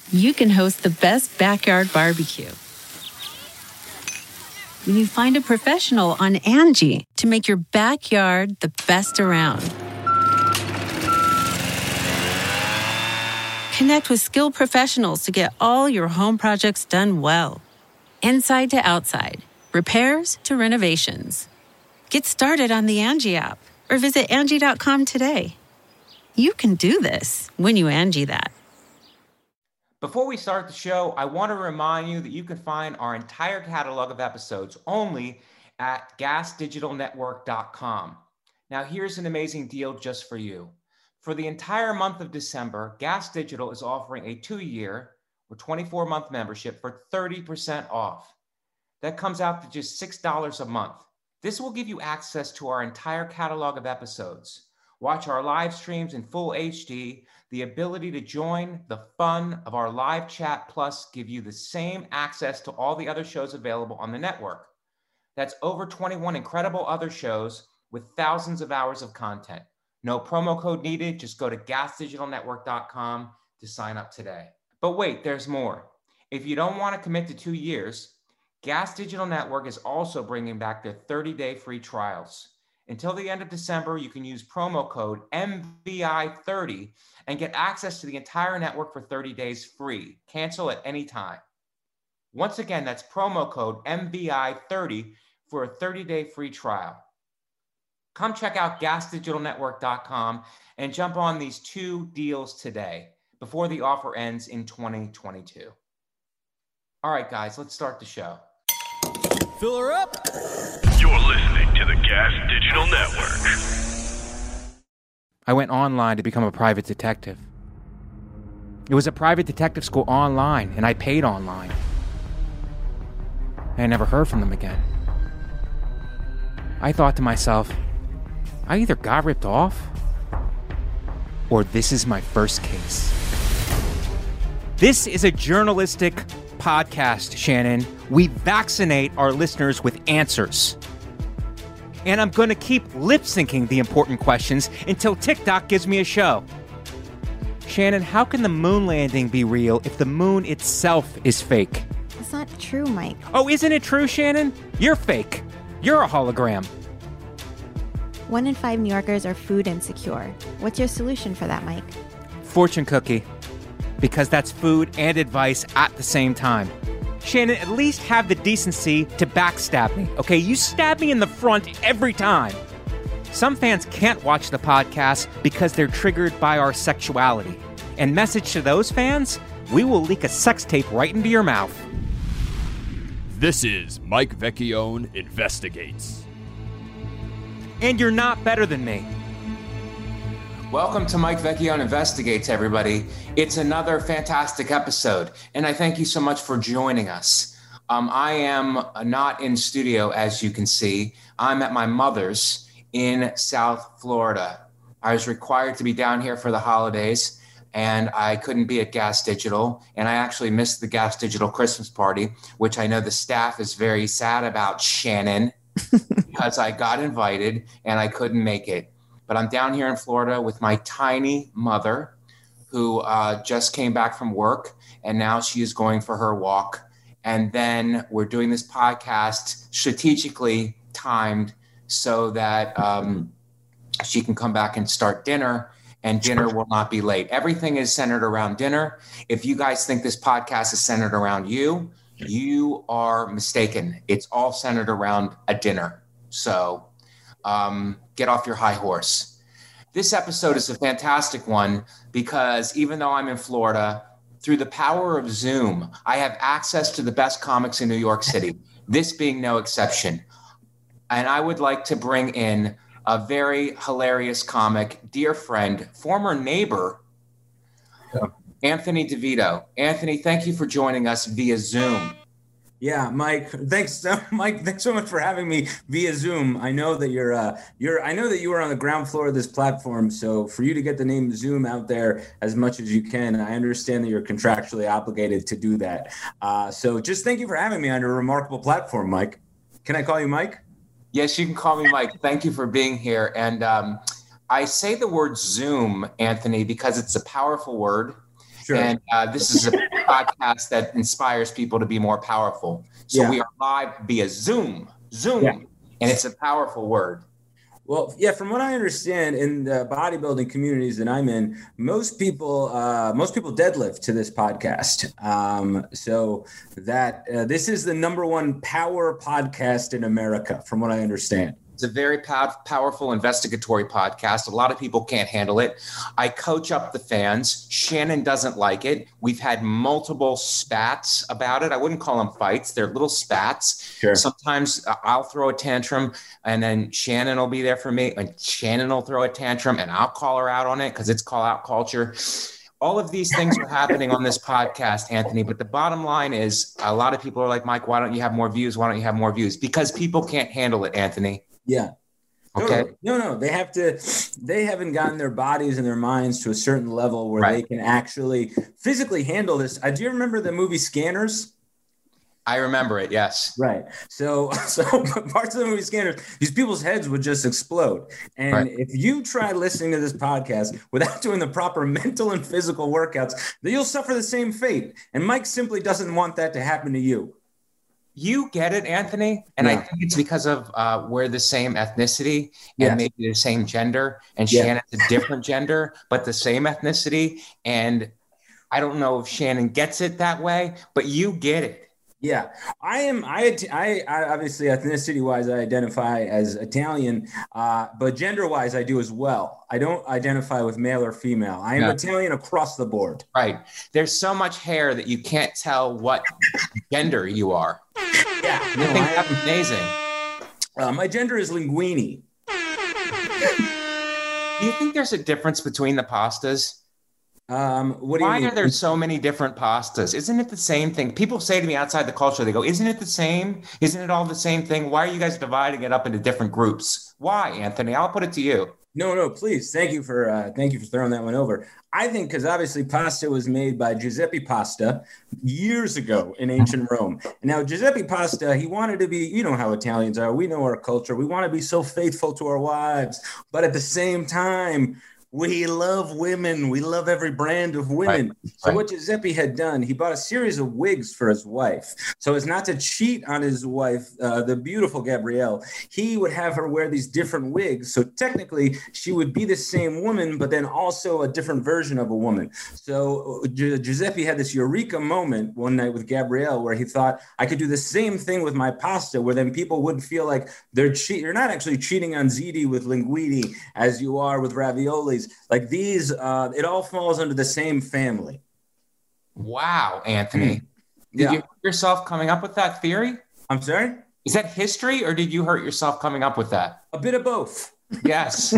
you can host the best backyard barbecue. When you find a professional on Angie to make your backyard the best around. Connect with skilled professionals to get all your home projects done well. Inside to outside, repairs to renovations. Get started on the Angie app or visit Angie.com today. You can do this when you Angie that. Before we start the show, I want to remind you that you can find our entire catalog of episodes only at gasdigitalnetwork.com. Now, here's an amazing deal just for you. For the entire month of December, Gas Digital is offering a 2-year or 24-month membership for 30% off. That comes out to just $6 a month. This will give you access to our entire catalog of episodes. Watch our live streams in full HD, the ability to join the fun of our live chat, plus give you the same access to all the other shows available on the network. That's over 21 incredible other shows with thousands of hours of content. No promo code needed. Just go to gasdigitalnetwork.com to sign up today. But wait, there's more. If you don't want to commit to 2 years, Gas Digital Network is also bringing back their 30-day free trials. Until the end of December, you can use promo code MVI30 and get access to the entire network for 30 days free. Cancel at any time. Once again, that's promo code MVI30 for a 30-day free trial. Come check out gasdigitalnetwork.com and jump on these 2 deals today before the offer ends in 2022. All right, guys, let's start the show. Fill her up. You're listening to the Gas Digital Network. I went online to become a private detective. It was a private detective school online, and I paid online. I never heard from them again. I thought to myself, I either got ripped off, or this is my first case. This is a journalistic podcast, Shannon. We vaccinate our listeners with answers. And I'm going to keep lip-syncing the important questions until TikTok gives me a show. Shannon, how can the moon landing be real if the moon itself is fake? It's not true, Mike. Oh, isn't it true, Shannon? You're fake. You're a hologram. 1 in 5 New Yorkers are food insecure. What's your solution for that, Mike? Fortune cookie. Because that's food and advice at the same time. Shannon, at least have the decency to backstab me, okay? You stab me in the front every time. Some fans can't watch the podcast because they're triggered by our sexuality. And message to those fans, we will leak a sex tape right into your mouth. This is Mike Vecchione Investigates. And you're not better than me. Welcome to Mike Vecchione Investigates, everybody. It's another fantastic episode, and I thank you so much for joining us. I am not in studio, as you can see. I'm at my mother's in South Florida. I was required to be down here for the holidays, and I couldn't be at Gas Digital, and I actually missed the Gas Digital Christmas party, which I know the staff is very sad about, Shannon, because I got invited and I couldn't make it. But I'm down here in Florida with my tiny mother, who just came back from work, and now she is going for her walk. And then we're doing this podcast strategically timed so that she can come back and start dinner, and dinner will not be late. Everything is centered around dinner. If you guys think this podcast is centered around you, you are mistaken. It's all centered around a dinner. So get off your high horse. This episode is a fantastic one because even though I'm in Florida, through the power of Zoom, I have access to the best comics in New York City, this being no exception. And I would like to bring in a very hilarious comic, dear friend, former neighbor, Anthony DeVito. Anthony, thank you for joining us via Zoom. Yeah, Mike. Thanks so much for having me via Zoom. I know that I know that you are on the ground floor of this platform. So for you to get the name Zoom out there as much as you can, I understand that you're contractually obligated to do that. So just thank you for having me on your remarkable platform, Mike. Can I call you Mike? Yes, you can call me Mike. Thank you for being here. And I say the word Zoom, Anthony, because it's a powerful word. Sure. And this is a podcast that inspires people to be more powerful. So we are live via Zoom, and it's a powerful word. Well, yeah, from what I understand in the bodybuilding communities that I'm in, most people deadlift to this podcast. So that this is the number one power podcast in America, from what I understand. It's a very powerful investigatory podcast. A lot of people can't handle it. I coach up the fans. Shannon doesn't like it. We've had multiple spats about it. I wouldn't call them fights. They're little spats. Sure. Sometimes I'll throw a tantrum and then Shannon will be there for me, and Shannon will throw a tantrum and I'll call her out on it because it's call out culture. All of these things are happening on this podcast, Anthony, but the bottom line is a lot of people are like, Mike, why don't you have more views? Why don't you have more views? Because people can't handle it, Anthony. Yeah. Okay. Totally. No, they haven't gotten their bodies and their minds to a certain level where they can actually physically handle this. Do you remember the movie Scanners? I remember it. Yes. Right. So parts of the movie Scanners, these people's heads would just explode. And if you try listening to this podcast without doing the proper mental and physical workouts, then you'll suffer the same fate. And Mike simply doesn't want that to happen to you. You get it, Anthony. And I think it's because of we're the same ethnicity and maybe the same gender. And Shannon's a different gender, but the same ethnicity. And I don't know if Shannon gets it that way, but you get it. Yeah, I obviously ethnicity wise, I identify as Italian, but gender wise, I do as well. I don't identify with male or female. I am Italian across the board. Right. There's so much hair that you can't tell what gender you are. Yeah. I think that's amazing. My gender is linguine. Do you think there's a difference between the pastas? What do you Why mean? are there so many different pastas? Isn't it the same thing? People say to me outside the culture, they go, isn't it the same? Isn't it all the same thing? Why are you guys dividing it up into different groups? Why, Anthony? I'll put it to you. No, please. Thank you for throwing that one over. I think because obviously pasta was made by Giuseppe Pasta years ago in ancient Rome. And now Giuseppe Pasta, he wanted to be, you know how Italians are. We know our culture. We want to be so faithful to our wives. But at the same time, we love women. We love every brand of women. So what Giuseppe had done, he bought a series of wigs for his wife. So as not to cheat on his wife, the beautiful Gabrielle, he would have her wear these different wigs. So technically, she would be the same woman, but then also a different version of a woman. So Giuseppe had this eureka moment one night with Gabrielle where he thought, I could do the same thing with my pasta, where then people wouldn't feel like you're not actually cheating on ziti with linguine as you are with raviolis. Like these, it all falls under the same family. Wow, Anthony. Did you hurt yourself coming up with that theory? I'm sorry? Is that history or did you hurt yourself coming up with that? A bit of both. Yes.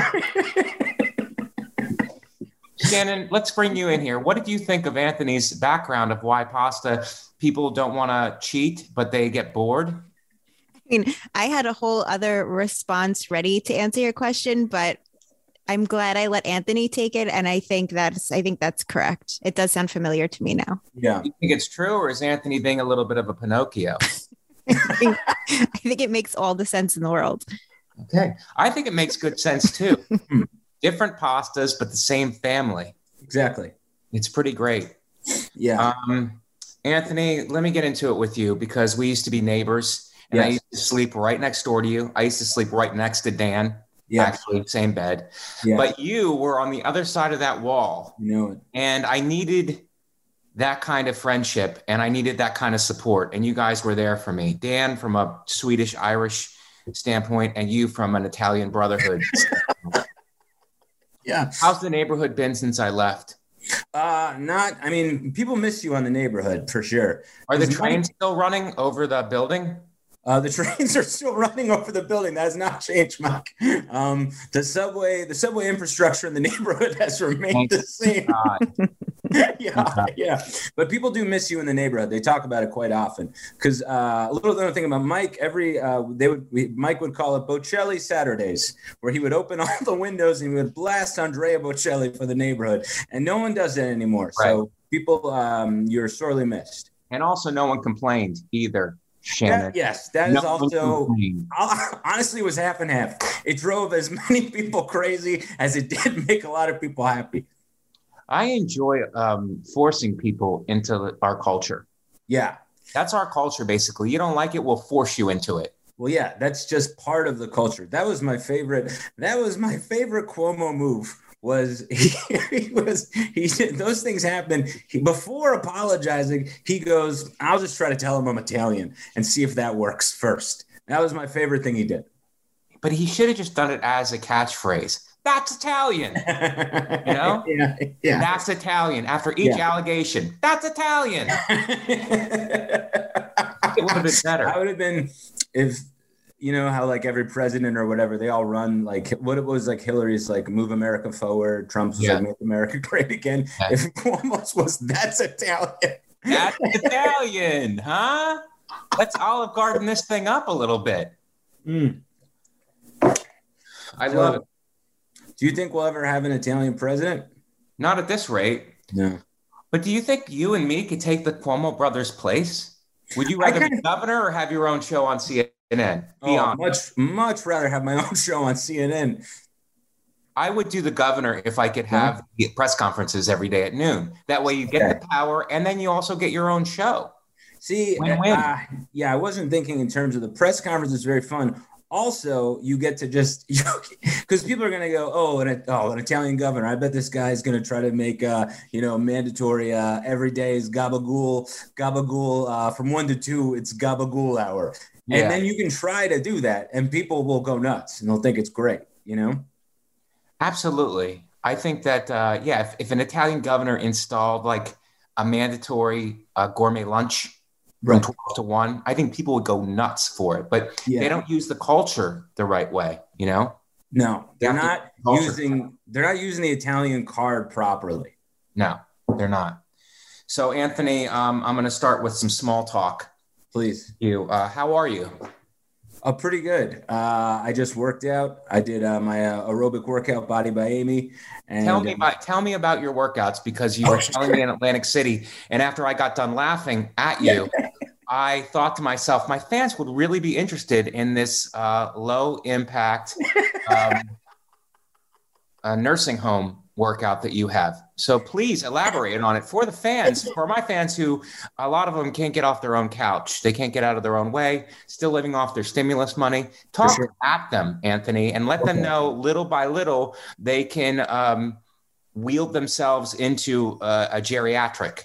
Shannon, let's bring you in here. What did you think of Anthony's background of why pasta people don't want to cheat, but they get bored? I mean, I had a whole other response ready to answer your question, but I'm glad I let Anthony take it. And I think that's correct. It does sound familiar to me now. Yeah. You think it's true, or is Anthony being a little bit of a Pinocchio? I think it makes all the sense in the world. Okay. I think it makes good sense too. Different pastas, but the same family. Exactly. It's pretty great. Yeah. Anthony, let me get into it with you because we used to be neighbors and I used to sleep right next door to you. I used to sleep right next to Dan. Yeah. Actually, same bed. Yeah. But you were on the other side of that wall. You know it. And I needed that kind of friendship and I needed that kind of support. And you guys were there for me. Dan from a Swedish, Irish standpoint, and you from an Italian brotherhood. Yeah. How's the neighborhood been since I left? People miss you on the neighborhood for sure. Are the trains still running over the building? The trains are still running over the building. That has not changed, Mike. The subway infrastructure in the neighborhood has remained the same. Yeah. But people do miss you in the neighborhood. They talk about it quite often. Because a little other thing about Mike, Mike would call it Bocelli Saturdays, where he would open all the windows and he would blast Andrea Bocelli for the neighborhood. And no one does that anymore. Right. So people, you're sorely missed. And also no one complained either. Shannon. That is also honestly was half and half. It drove as many people crazy as it did make a lot of people happy. I enjoy forcing people into our culture. Yeah. That's our culture, basically. You don't like it, we'll force you into it. Well, yeah, that's just part of the culture. That was my favorite Cuomo move. He said those things happen. Before apologizing, he goes, I'll just try to tell him I'm Italian and see if that works first. That was my favorite thing he did. But he should have just done it as a catchphrase. That's Italian. You know? Yeah. That's Italian. After each allegation, that's Italian. It would have been better. I would have been, if you know how like every president or whatever, they all run like what it was like Hillary's like move America forward. Trump's was like make America great again. Yeah. If Cuomo's was that's Italian. That's Italian, huh? Let's Olive Garden this thing up a little bit. I love it. Do you think we'll ever have an Italian president? Not at this rate. No. But do you think you and me could take the Cuomo brothers' place? Would you rather be governor or have your own show on CNN? Much rather have my own show on CNN. I would do the governor if I could have press conferences every day at noon. That way you get the power and then you also get your own show. See, I wasn't thinking in terms of the press conference is very fun. Also, you get to just because people are going to go, an Italian governor. I bet this guy is going to try to make mandatory every day is gabagool from 1 to 2. It's gabagool hour, and then you can try to do that, and people will go nuts and they'll think it's great. You know, absolutely. I think that if an Italian governor installed like a mandatory gourmet lunch. From 12 to 1, I think people would go nuts for it, but they don't use the culture the right way, you know? No, they're not using the Italian card properly. No, they're not. So Anthony, I'm going to start with some small talk. Please. How are you? Pretty good. I just worked out. I did my aerobic workout, Body by Amy. And tell me about your workouts, because you were telling me in Atlantic City, and after I got done laughing at you, I thought to myself, my fans would really be interested in this low impact nursing home workout that you have. So please elaborate on it for the fans, for my fans who a lot of them can't get off their own couch. They can't get out of their own way, still living off their stimulus money. Talk at them, Anthony, and let them know little by little they can wield themselves into a geriatric.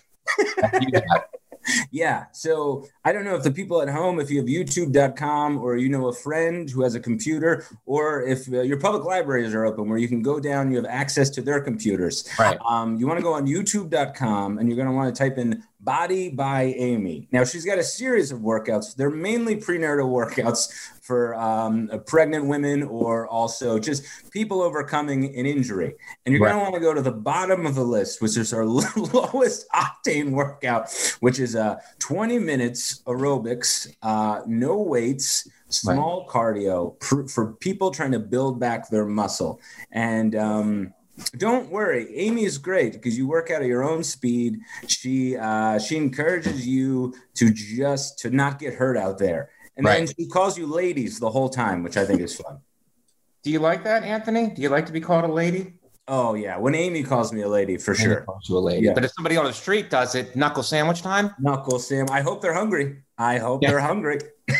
Yeah. So I don't know if the people at home, if you have youtube.com or you know a friend who has a computer, or if your public libraries are open where you can go down, you have access to their computers. Right. You want to go on youtube.com and you're going to want to type in Body by Amy. Now, she's got a series of workouts. They're mainly prenatal workouts for pregnant women or also just people overcoming an injury. And you're going to want to go to the bottom of the list, which is our lowest octane workout, which is 20 minutes aerobics, no weights, small cardio for people trying to build back their muscle. And don't worry, Amy is great because you work out at your own speed. She encourages you to not get hurt out there. And then she calls you ladies the whole time, which I think is fun. Do you like that, Anthony? Do you like to be called a lady? Oh, yeah. When Amy calls me a lady, for sure. Calls you a lady. Yeah. But if somebody on the street does it, knuckle sandwich time? Knuckle sandwich. I hope they're hungry. They're hungry.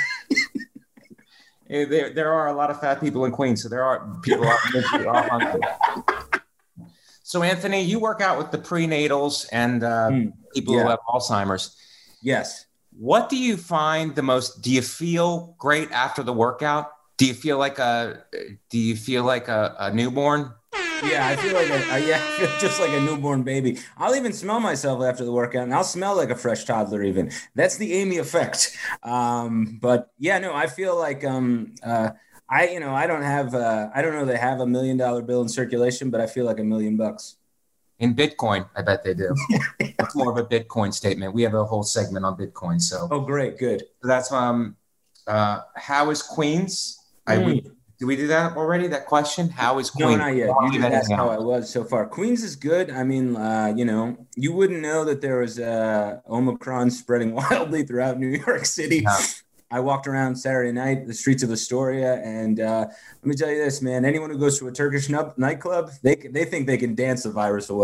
There are a lot of fat people in Queens, so there are people out there are hungry. So, Anthony, you work out with the prenatals and people who have Alzheimer's. Yes. What do you find the most? Do you feel great after the workout? Do you feel like a newborn? Yeah, I feel like I feel just like a newborn baby. I'll even smell myself after the workout, and I'll smell like a fresh toddler. Even that's the Amy effect. But yeah, no, I feel like I don't know they have $1 million bill in circulation, but I feel like $1 million. In Bitcoin, I bet they do. That's more of a Bitcoin statement. We have a whole segment on Bitcoin. So great, good. So that's how is Queens? Did we do that already? That question? How is Queens? No, not yet. You didn't ask how I was so far. Queens is good. I mean, you wouldn't know that there was Omicron spreading wildly throughout New York City. No. I walked around Saturday night, the streets of Astoria, and let me tell you this, man. Anyone who goes to a Turkish nightclub, they think they can dance the virus away.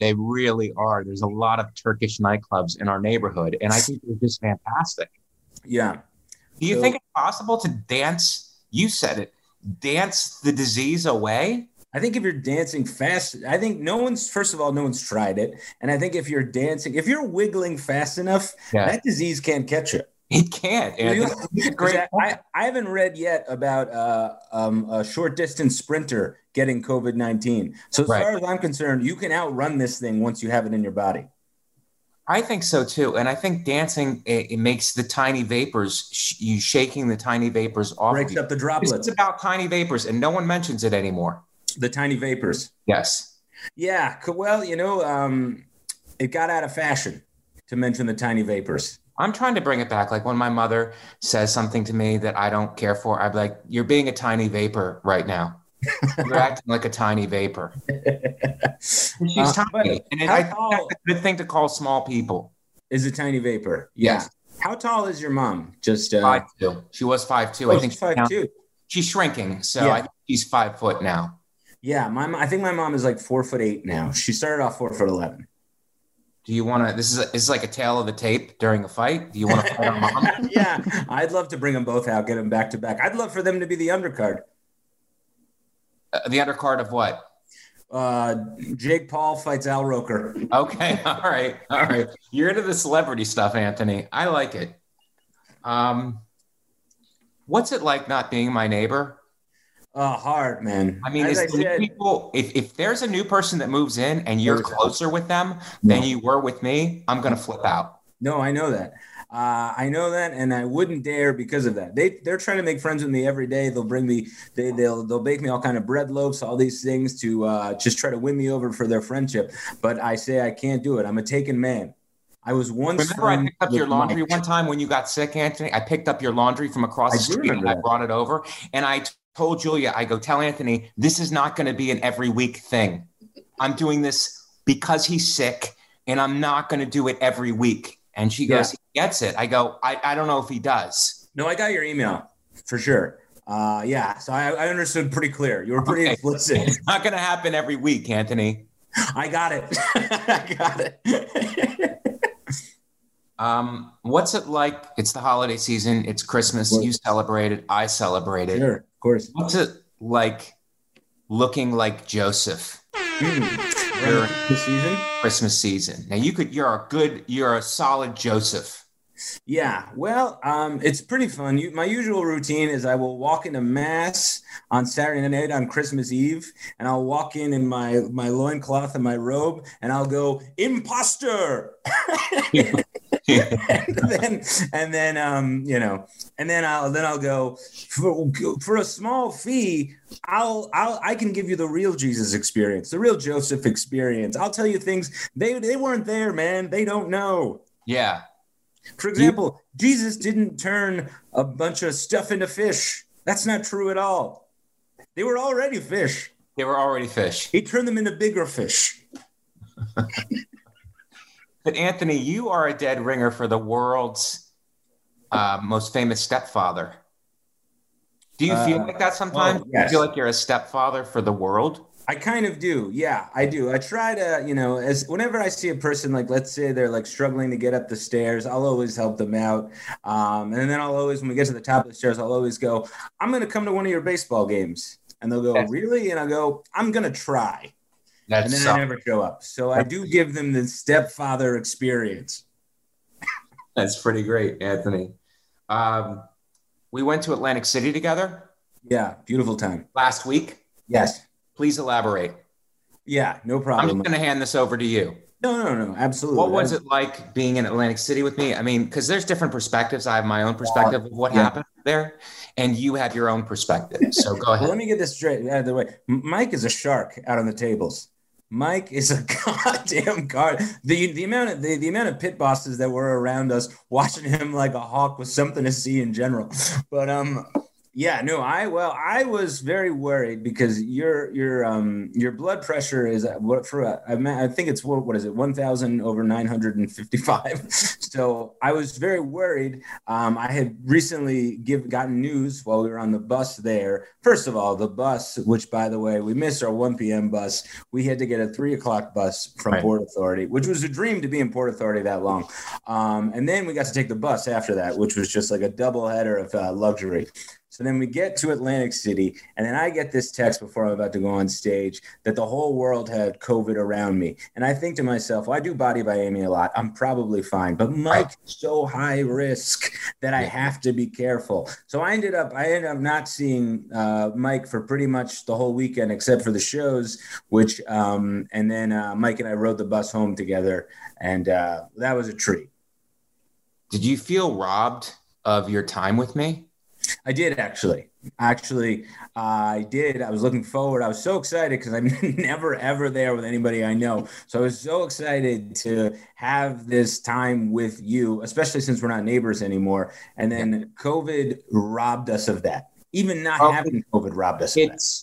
They really are. There's a lot of Turkish nightclubs in our neighborhood, and I think they're just fantastic. Yeah. Do you think it's possible to dance? You said it. Dance the disease away? I think if you're dancing fast, I think no one's tried it. And I think if you're wiggling fast enough, that disease can't catch you. It can't. I haven't read yet about a short distance sprinter getting COVID-19. So as far as I'm concerned, you can outrun this thing once you have it in your body. I think so too. And I think dancing, it makes the tiny vapors, you shaking the tiny vapors off. Breaks up the droplets. It's about tiny vapors and no one mentions it anymore. The tiny vapors. Yes. Yeah. Well, it got out of fashion to mention the tiny vapors. I'm trying to bring it back. Like when my mother says something to me that I don't care for, I'd be like, you're being a tiny vapor right now. You're acting like a tiny vapor. She's tiny. And I think that's a good thing to call small people. Is a tiny vapor. Yeah. Yes. How tall is your mom? Just 5'2". She was 5'2". Oh, I think she's 5'2". She's shrinking. So I think she's 5 foot now. Yeah. I think my mom is like 4'8" now. She started off 4'11". Do you want to? This is like a tale of the tape during a fight. Do you want to fight our mom? Yeah, I'd love to bring them both out, get them back to back. I'd love for them to be the undercard. The undercard of what? Jake Paul fights Al Roker. Okay, all right. You're into the celebrity stuff, Anthony. I like it. What's it like not being my neighbor? Hard, man. I mean, people, if there's a new person that moves in and you're closer with them than you were with me, I'm going to flip out. No, I know that. And I wouldn't dare because of that. They're trying to make friends with me every day. They'll bring me, they'll bake me all kind of bread loaves, all these things to just try to win me over for their friendship. But I say I can't do it. I'm a taken man. I was once. Remember, I picked up your laundry one time when you got sick, Anthony. I picked up your laundry from across the street and I brought it over, and I told Julia, I go, tell Anthony, this is not going to be an every week thing. I'm doing this because he's sick, and I'm not going to do it every week. And she goes, he gets it. I go, I don't know if he does. No, I got your email for sure. So I understood pretty clear. You were pretty explicit. It's not going to happen every week, Anthony. I got it. I got it. What's it like? It's the holiday season. It's Christmas. You celebrate it. I celebrate it. Sure, of course. What's it like looking like Joseph? Christmas season. Now you're a solid Joseph. Yeah. Well, it's pretty fun. My usual routine is I will walk into mass on Saturday night on Christmas Eve, and I'll walk in my loincloth and my robe, and I'll go, imposter. and then I'll go for a small fee. I can give you the real Jesus experience, the real Joseph experience. I'll tell you things they weren't there, man. They don't know. Yeah. For example, Jesus didn't turn a bunch of stuff into fish. That's not true at all. They were already fish. He turned them into bigger fish. But Anthony, you are a dead ringer for the world's most famous stepfather. Do you feel like that sometimes? Yes. Do you feel like you're a stepfather for the world? I kind of do. Yeah, I do. I try to, as whenever I see a person, like, let's say they're like struggling to get up the stairs, I'll always help them out. And then I'll always, when we get to the top of the stairs, I'll always go, I'm going to come to one of your baseball games. And they'll go, really? And I'll go, I'm going to try. And then I never show up. So I do give them the stepfather experience. That's pretty great, Anthony. We went to Atlantic City together. Yeah, beautiful time. Last week. Yes. Please elaborate. Yeah, no problem. I'm just going to hand this over to you. No, absolutely. What was it like being in Atlantic City with me? I mean, because there's different perspectives. I have my own perspective of what happened there, and you have your own perspective. So go ahead. Well, let me get this straight out of the way. Mike is a shark out on the tables. Mike is a goddamn guard. The amount of pit bosses that were around us watching him like a hawk was something to see in general. But Yeah, no, I was very worried because your blood pressure is I think it's what is it 1,000 over 955. So I was very worried. I had recently gotten news while we were on the bus there. First of all, the bus, which by the way we missed our 1 p.m. bus. We had to get a 3 o'clock bus from Port Authority, which was a dream to be in Port Authority that long. And then we got to take the bus after that, which was just like a double header of luxury. So then we get to Atlantic City, and then I get this text before I'm about to go on stage that the whole world had COVID around me. And I think to myself, well, I do Body by Amy a lot. I'm probably fine. But Mike's so high risk that I have to be careful. So I ended up not seeing Mike for pretty much the whole weekend except for the shows, which and then Mike and I rode the bus home together, and that was a treat. Did you feel robbed of your time with me? I did actually. I did. I was looking forward. I was so excited because I'm never, ever there with anybody I know. So I was so excited to have this time with you, especially since we're not neighbors anymore. And then COVID robbed us of that. Even not having COVID robbed us of that.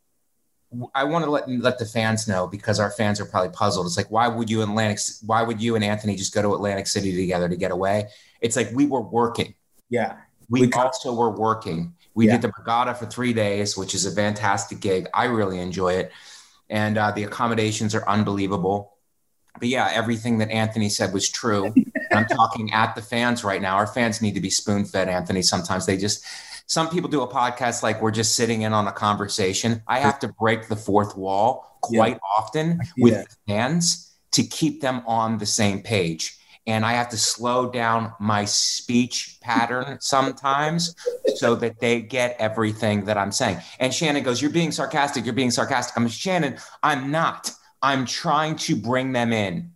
I want to let the fans know, because our fans are probably puzzled. It's like, why would you and Anthony just go to Atlantic City together to get away? It's like we were working. Yeah. We also were working. We did the Borgata for 3 days, which is a fantastic gig. I really enjoy it. And the accommodations are unbelievable. But yeah, everything that Anthony said was true. And I'm talking at the fans right now. Our fans need to be spoon-fed, Anthony. Sometimes some people do a podcast like we're just sitting in on a conversation. I have to break the fourth wall quite often with the fans to keep them on the same page. And I have to slow down my speech pattern sometimes so that they get everything that I'm saying. And Shannon goes, you're being sarcastic. I'm Shannon, I'm not. I'm trying to bring them in.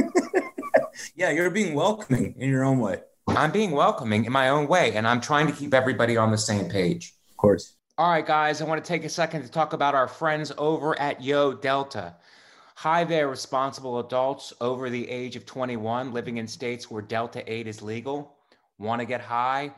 Yeah, you're being welcoming in your own way. I'm being welcoming in my own way, and I'm trying to keep everybody on the same page. Of course. All right, guys, I want to take a second to talk about our friends over at Yo Delta. Hi there, responsible adults over the age of 21 living in states where Delta 8 is legal. Want to get high,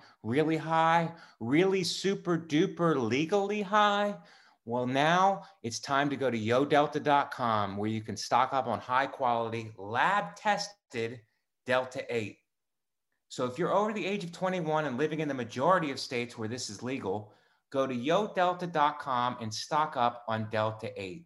really super duper legally high? Well, now it's time to go to yodelta.com, where you can stock up on high quality, lab tested Delta 8. So if you're over the age of 21 and living in the majority of states where this is legal, go to yodelta.com and stock up on Delta 8.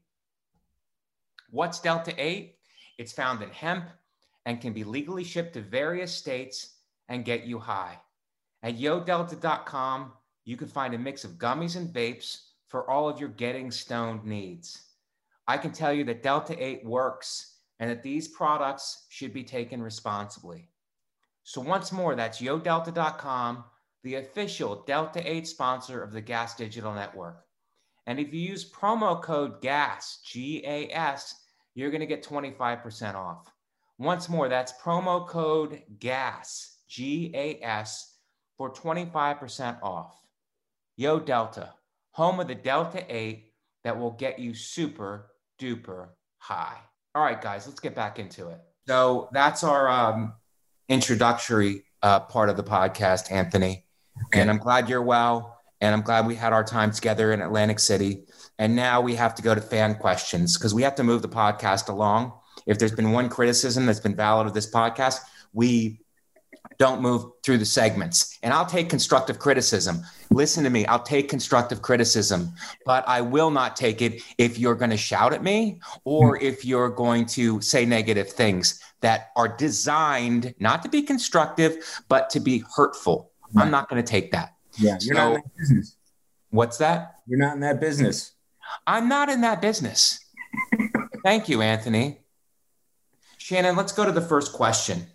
What's Delta 8? It's found in hemp and can be legally shipped to various states and get you high. At yodelta.com, you can find a mix of gummies and vapes for all of your getting stoned needs. I can tell you that Delta 8 works and that these products should be taken responsibly. So once more, that's yodelta.com, the official Delta 8 sponsor of the Gas Digital Network. And if you use promo code GAS, G-A-S, you're going to get 25% off. Once more, that's promo code GAS, G-A-S, for 25% off. Yo Delta, home of the Delta 8 that will get you super duper high. All right, guys, let's get back into it. So that's our introductory part of the podcast, Anthony. Okay. And I'm glad you're well. And I'm glad we had our time together in Atlantic City. And now we have to go to fan questions because we have to move the podcast along. If there's been one criticism that's been valid of this podcast, we don't move through the segments. And I'll take constructive criticism. Listen to me. I'll take constructive criticism, but I will not take it if you're going to shout at me or if you're going to say negative things that are designed not to be constructive, but to be hurtful. I'm not going to take that. Yeah, you're not in that business. What's that? You're not in that business. I'm not in that business. Thank you, Anthony. Shannon, let's go to the first question.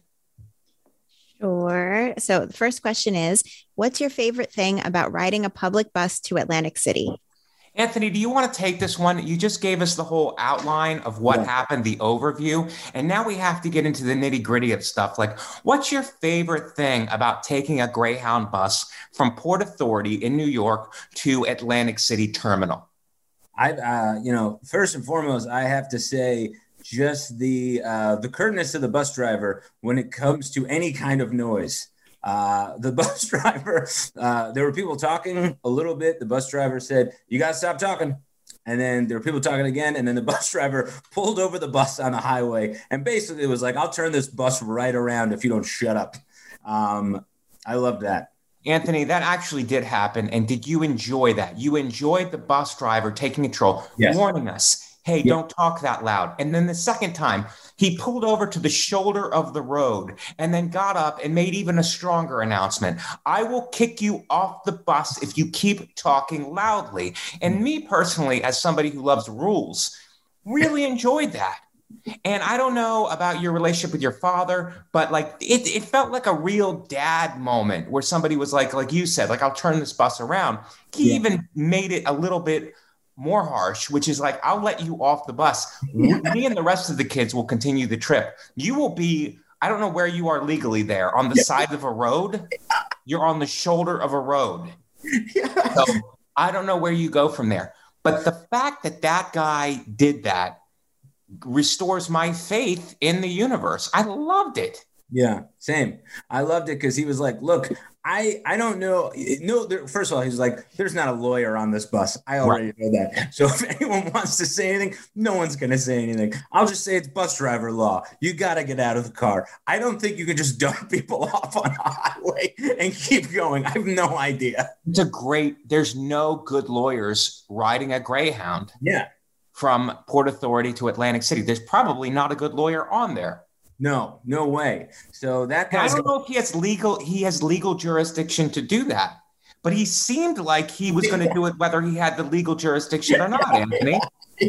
Sure. So the first question is, what's your favorite thing about riding a public bus to Atlantic City? Anthony, do you want to take this one? You just gave us the whole outline of what happened, the overview, and now we have to get into the nitty-gritty of stuff. Like, what's your favorite thing about taking a Greyhound bus from Port Authority in New York to Atlantic City Terminal? First and foremost, I have to say just the curtness of the bus driver when it comes to any kind of noise. The bus driver, there were people talking a little bit. The bus driver said, "You got to stop talking." And then there were people talking again. And then the bus driver pulled over the bus on the highway and basically was like, "I'll turn this bus right around if you don't shut up." I loved that. Anthony, that actually did happen. And did you enjoy that? You enjoyed the bus driver taking control, warning us, "Hey, don't talk that loud." And then the second time, he pulled over to the shoulder of the road and then got up and made even a stronger announcement. "I will kick you off the bus if you keep talking loudly." And me personally, as somebody who loves rules, really enjoyed that. And I don't know about your relationship with your father, but like it felt like a real dad moment where somebody was like you said, like, "I'll turn this bus around." He even made it a little bit more harsh, which is like, "I'll let you off the bus. Me and the rest of the kids will continue the trip. You will be," I don't know where you are legally there, on the side of a road. You're on the shoulder of a road. So I don't know where you go from there. But the fact that that guy did that restores my faith in the universe. I loved it. Yeah, same. I loved it because he was like, "Look, I don't know. No, first of all, he's like, there's not a lawyer on this bus. I already know that. So if anyone wants to say anything, no one's going to say anything. I'll just say it's bus driver law. You got to get out of the car. I don't think you can just dump people off on a highway and keep going. I have no idea." There's no good lawyers riding a Greyhound. Yeah. From Port Authority to Atlantic City. There's probably not a good lawyer on there. No way. So that guy, I don't know if he has legal jurisdiction to do that, but he seemed like he was going to do it whether he had the legal jurisdiction or not, Anthony.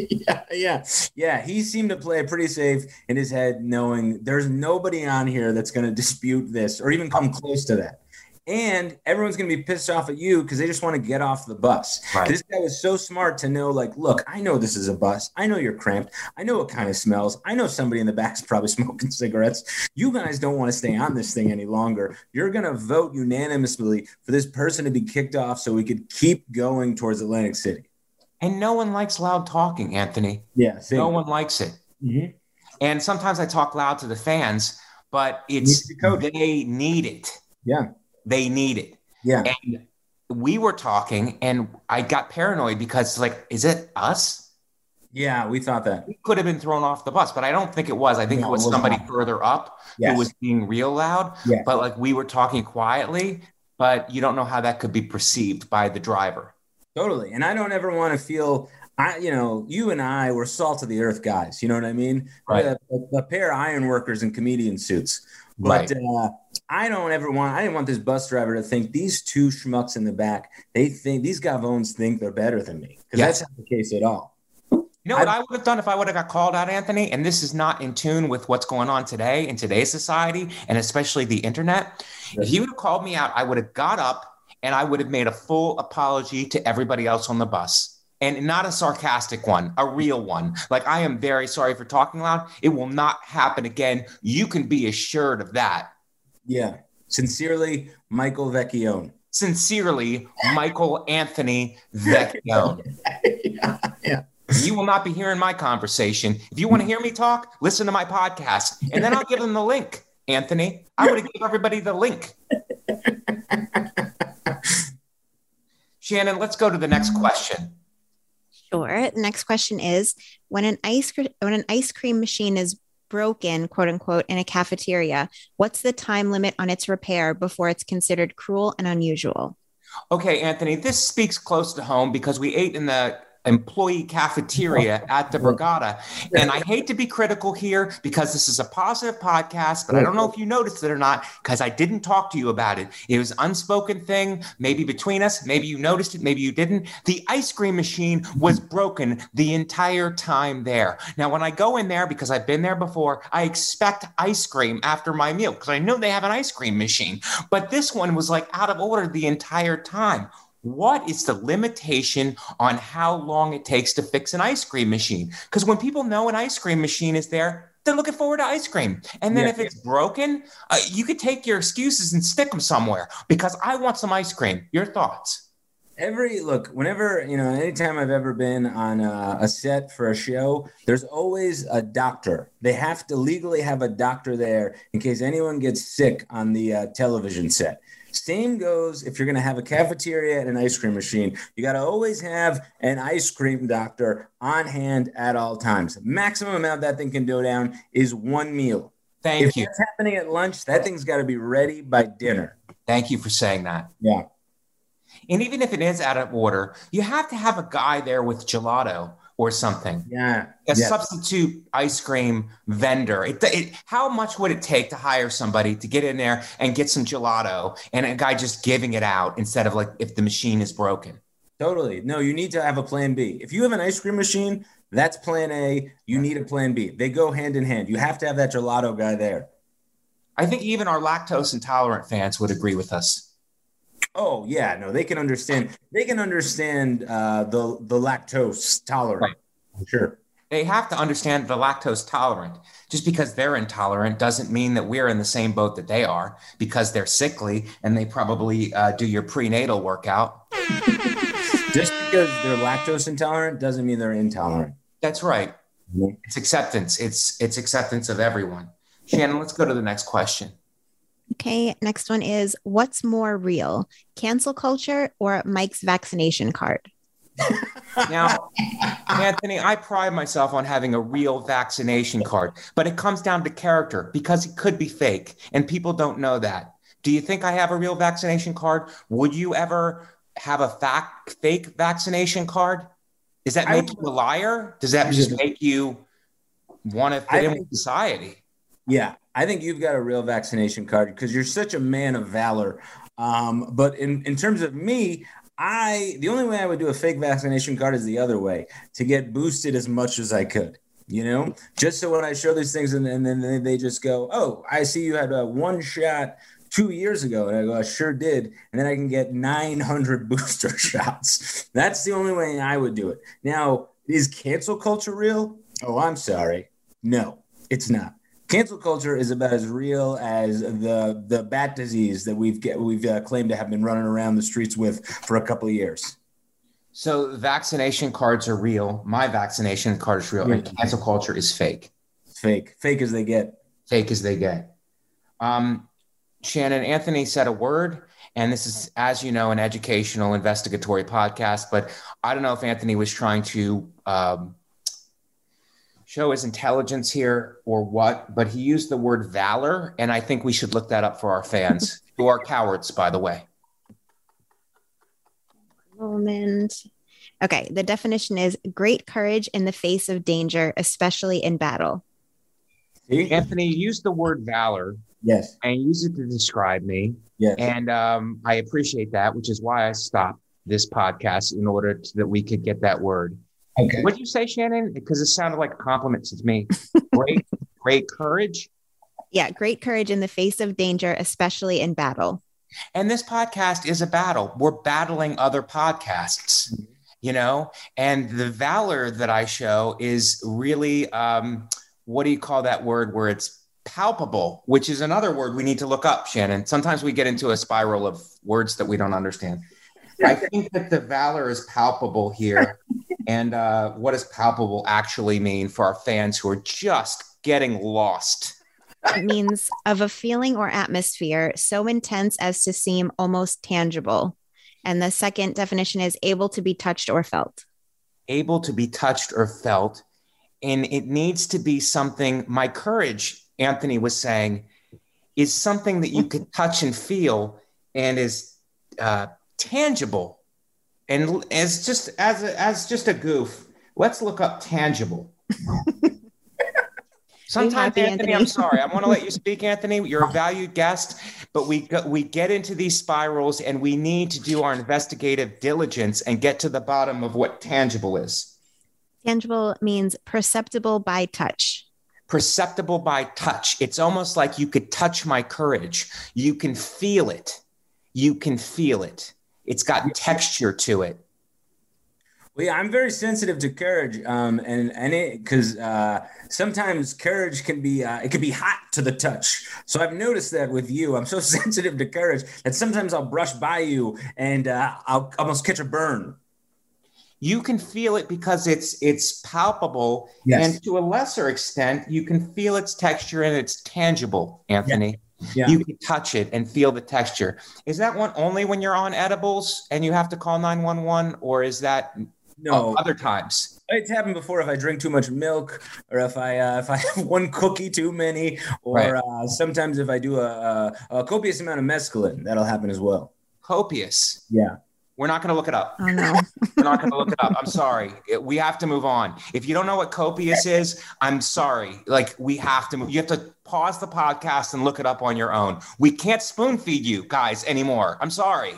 Yeah. He seemed to play it pretty safe in his head, knowing there's nobody on here that's going to dispute this or even come close to that. And everyone's going to be pissed off at you because they just want to get off the bus. Right. This guy was so smart to know, like, "Look, I know this is a bus. I know you're cramped. I know what kind of smells. I know somebody in the back's probably smoking cigarettes. You guys don't want to stay on this thing any longer. You're going to vote unanimously for this person to be kicked off so we could keep going towards Atlantic City." And no one likes loud talking, Anthony. Yeah, same. No one likes it. Mm-hmm. And sometimes I talk loud to the fans, but they need it. Yeah. They need it. Yeah. And we were talking and I got paranoid because like, is it us? Yeah, we thought that. We could have been thrown off the bus, but I don't think it was. I think it was somebody further up who was being real loud. Yeah. But like we were talking quietly, but you don't know how that could be perceived by the driver. Totally. And I don't ever want to feel, you and I were salt of the earth guys. You know what I mean? Right. A pair of iron workers in comedian suits. But I didn't want this bus driver to think these two schmucks in the back, these gavones think they're better than me. Because that's not the case at all. You know what I would have done if I would have got called out, Anthony? And this is not in tune with what's going on today in today's society, and especially the internet. If he would have called me out, I would have got up and I would have made a full apology to everybody else on the bus. And not a sarcastic one, a real one. Like, "I am very sorry for talking loud. It will not happen again. You can be assured of that." Yeah. Sincerely, Michael Vecchione. Sincerely, Michael Anthony Vecchione. Yeah. You will not be hearing my conversation. If you want to hear me talk, listen to my podcast. And then I'll give them the link, Anthony. I would have given everybody the link. Shannon, let's go to the next question. Sure. The next question is, when an ice cream machine is broken, quote unquote, in a cafeteria, what's the time limit on its repair before it's considered cruel and unusual? Okay, Anthony, this speaks close to home because we ate in the employee cafeteria at the Borgata. And I hate to be critical here because this is a positive podcast, but I don't know if you noticed it or not because I didn't talk to you about it. It was an unspoken thing, maybe between us. Maybe you noticed it, maybe you didn't. The ice cream machine was broken the entire time there. Now, when I go in there, because I've been there before, I expect ice cream after my meal because I know they have an ice cream machine. But this one was like out of order the entire time. What is the limitation on how long it takes to fix an ice cream machine? Because when people know an ice cream machine is there, they're looking forward to ice cream. And then if it's broken, you could take your excuses and stick them somewhere because I want some ice cream. Your thoughts? Whenever, anytime I've ever been on a set for a show, there's always a doctor. They have to legally have a doctor there in case anyone gets sick on the television set. Same goes if you're going to have a cafeteria and an ice cream machine. You got to always have an ice cream doctor on hand at all times. Maximum amount that thing can go down is one meal. Thank you. If that's happening at lunch, that thing's got to be ready by dinner. Thank you for saying that. Yeah. And even if it is out of order, you have to have a guy there with gelato or something. Yeah. A substitute ice cream vendor. How much would it take to hire somebody to get in there and get some gelato and a guy just giving it out instead of like if the machine is broken? Totally. No, you need to have a plan B. If you have an ice cream machine, that's plan A. You need a plan B. They go hand in hand. You have to have that gelato guy there. I think even our lactose intolerant fans would agree with us. Oh yeah, no, they can understand. They can understand the lactose tolerant. Right. Sure. They have to understand the lactose tolerant. Just because they're intolerant doesn't mean that we're in the same boat that they are, because they're sickly and they probably do your prenatal workout. Just because they're lactose intolerant doesn't mean they're intolerant. That's right. Mm-hmm. It's acceptance. It's acceptance of everyone. Shannon, let's go to the next question. Okay, next one is, what's more real, cancel culture or Mike's vaccination card? Now, Anthony, I pride myself on having a real vaccination card, but it comes down to character because it could be fake and people don't know that. Do you think I have a real vaccination card? Would you ever have a fake vaccination card? Does that make you a liar? Does that just make you want to fit in with society? Yeah, I think you've got a real vaccination card because you're such a man of valor. But in terms of me, the only way I would do a fake vaccination card is the other way, to get boosted as much as I could, just so when I show these things and then they just go, oh, I see you had one shot 2 years ago. And I go, I sure did. And then I can get 900 booster shots. That's the only way I would do it. Now, is cancel culture real? Oh, I'm sorry. No, it's not. Cancel culture is about as real as the bat disease that we've claimed to have been running around the streets with for a couple of years. So vaccination cards are real. My vaccination card is real. Yeah. And cancel culture is fake. Fake as they get. Fake as they get. Shannon, Anthony said a word, and this is, as you know, an educational investigatory podcast, but I don't know if Anthony was trying to show his intelligence here or what, but he used the word valor, and I think we should look that up for our fans, who are cowards, by the way. Moment. Okay, the definition is great courage in the face of danger, especially in battle. See? Anthony used the word valor. Yes. And used it to describe me. Yes. And I appreciate that, which is why I stopped this podcast in order that we could get that word. Okay. What did you say, Shannon? Because it sounded like a compliment to me. Great courage. Yeah, great courage in the face of danger, especially in battle. And this podcast is a battle. We're battling other podcasts, and the valor that I show is really, what do you call that word where it's palpable, which is another word we need to look up, Shannon. Sometimes we get into a spiral of words that we don't understand. I think that the valor is palpable here. And what does palpable actually mean for our fans who are just getting lost? It means of a feeling or atmosphere so intense as to seem almost tangible. And the second definition is able to be touched or felt. Able to be touched or felt. And it needs to be something, my courage, Anthony was saying, is something that you could touch and feel and is tangible. And as just a goof, let's look up tangible. Sometimes, Anthony, I'm sorry. I want to let you speak, Anthony. You're a valued guest, but we get into these spirals and we need to do our investigative diligence and get to the bottom of what tangible is. Tangible means perceptible by touch. Perceptible by touch. It's almost like you could touch my courage. You can feel it. You can feel it. It's got texture to it. Well, yeah, I'm very sensitive to courage, and it because sometimes courage can be it can be hot to the touch. So I've noticed that with you, I'm so sensitive to courage that sometimes I'll brush by you and I'll almost catch a burn. You can feel it because it's palpable, Yes. and to a lesser extent, you can feel its texture and it's tangible, Anthony. Yeah. You can touch it and feel the texture. Is that one only when you're on edibles and you have to call 911, or is that No. other times? It's happened before if I drink too much milk, or if I have one cookie too many, or Right. Sometimes if I do a copious amount of mescaline, that'll happen as well. Copious. Yeah. We're not going to look it up. Oh no. We're not going to look it up. I'm sorry. We have to move on. If you don't know what copious is, I'm sorry. Like, we have to move. You have to pause the podcast and look it up on your own. We can't spoon feed you guys anymore. I'm sorry.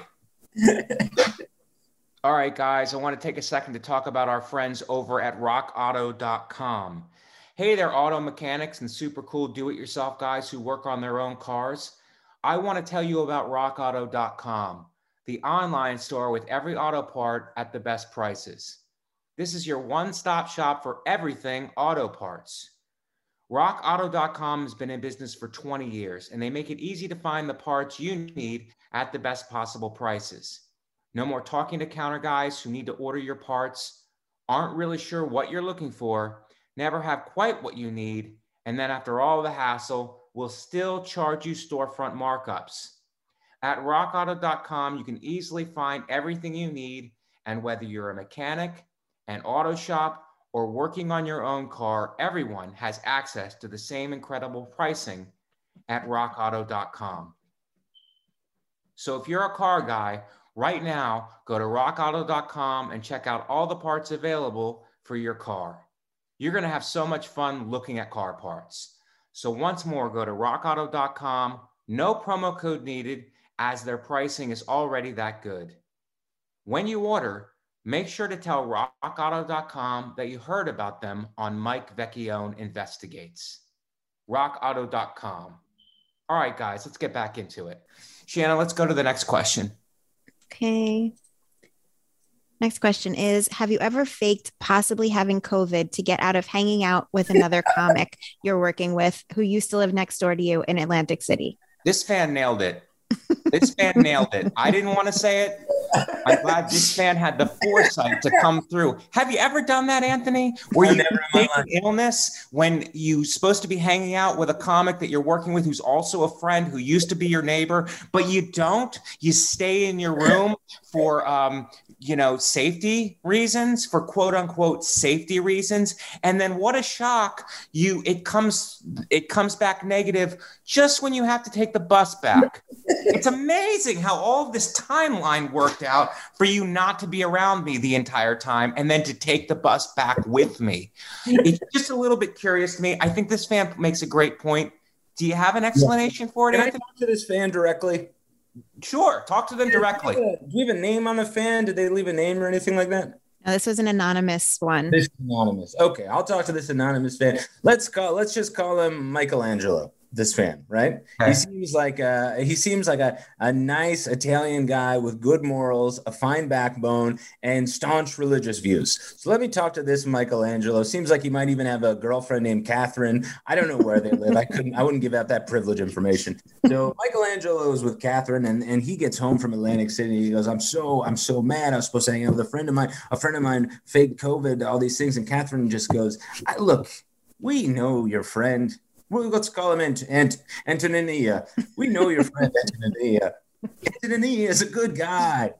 All right, guys, I want to take a second to talk about our friends over at rockauto.com. Hey, they're auto mechanics and super cool do-it-yourself guys who work on their own cars. I want to tell you about rockauto.com, the online store with every auto part at the best prices. This is your one-stop shop for everything auto parts. RockAuto.com has been in business for 20 years, and they make it easy to find the parts you need at the best possible prices. No more talking to counter guys who need to order your parts, aren't really sure what you're looking for, never have quite what you need, and then after all the hassle, will still charge you storefront markups. At rockauto.com, you can easily find everything you need, and whether you're a mechanic, an auto shop, or working on your own car, everyone has access to the same incredible pricing at rockauto.com. So if you're a car guy, right now, go to rockauto.com and check out all the parts available for your car. You're going to have so much fun looking at car parts. So once more, go to rockauto.com, no promo code needed, as their pricing is already that good. When you order, make sure to tell rockauto.com that you heard about them on Mike Vecchione Investigates. rockauto.com. All right, guys, let's get back into it. Shannon, let's go to the next question. Okay. Next question is, have you ever faked possibly having COVID to get out of hanging out with another comic you're working with who used to live next door to you in Atlantic City? This fan nailed it. This fan nailed it. I didn't want to say it. I'm glad this fan had the foresight to come through. Have you ever done that, Anthony? Where you fake an illness when you're supposed to be hanging out with a comic that you're working with who's also a friend who used to be your neighbor, but you don't? You stay in your room for, safety reasons, for quote unquote safety reasons. And then what a shock. It comes back negative just when you have to take the bus back. It's amazing how all of this timeline worked out for you not to be around me the entire time and then to take the bus back with me. It's just a little bit curious to me. I think this fan makes a great point. Do you have an explanation for it, Can Anthony? I talk to this fan directly? Sure. Talk to them directly. Do you have a name on the fan? Did they leave a name or anything like that? No, this was an anonymous one. This anonymous. Okay, I'll talk to this anonymous fan. Let's just call him Michelangelo. This fan, right? Okay. He seems like a nice Italian guy with good morals, a fine backbone, and staunch religious views. So let me talk to this Michelangelo. Seems like he might even have a girlfriend named Catherine. I don't know where they live. I wouldn't give out that privilege information. So Michelangelo is with Catherine, and he gets home from Atlantic City. He goes, I'm so mad. I was supposed to hang out with a friend of mine. A friend of mine faked COVID, all these things, and Catherine just goes, look, we know your friend. Well, let's call him Antoninia. We know your friend Antoninia. Antoninia is a good guy.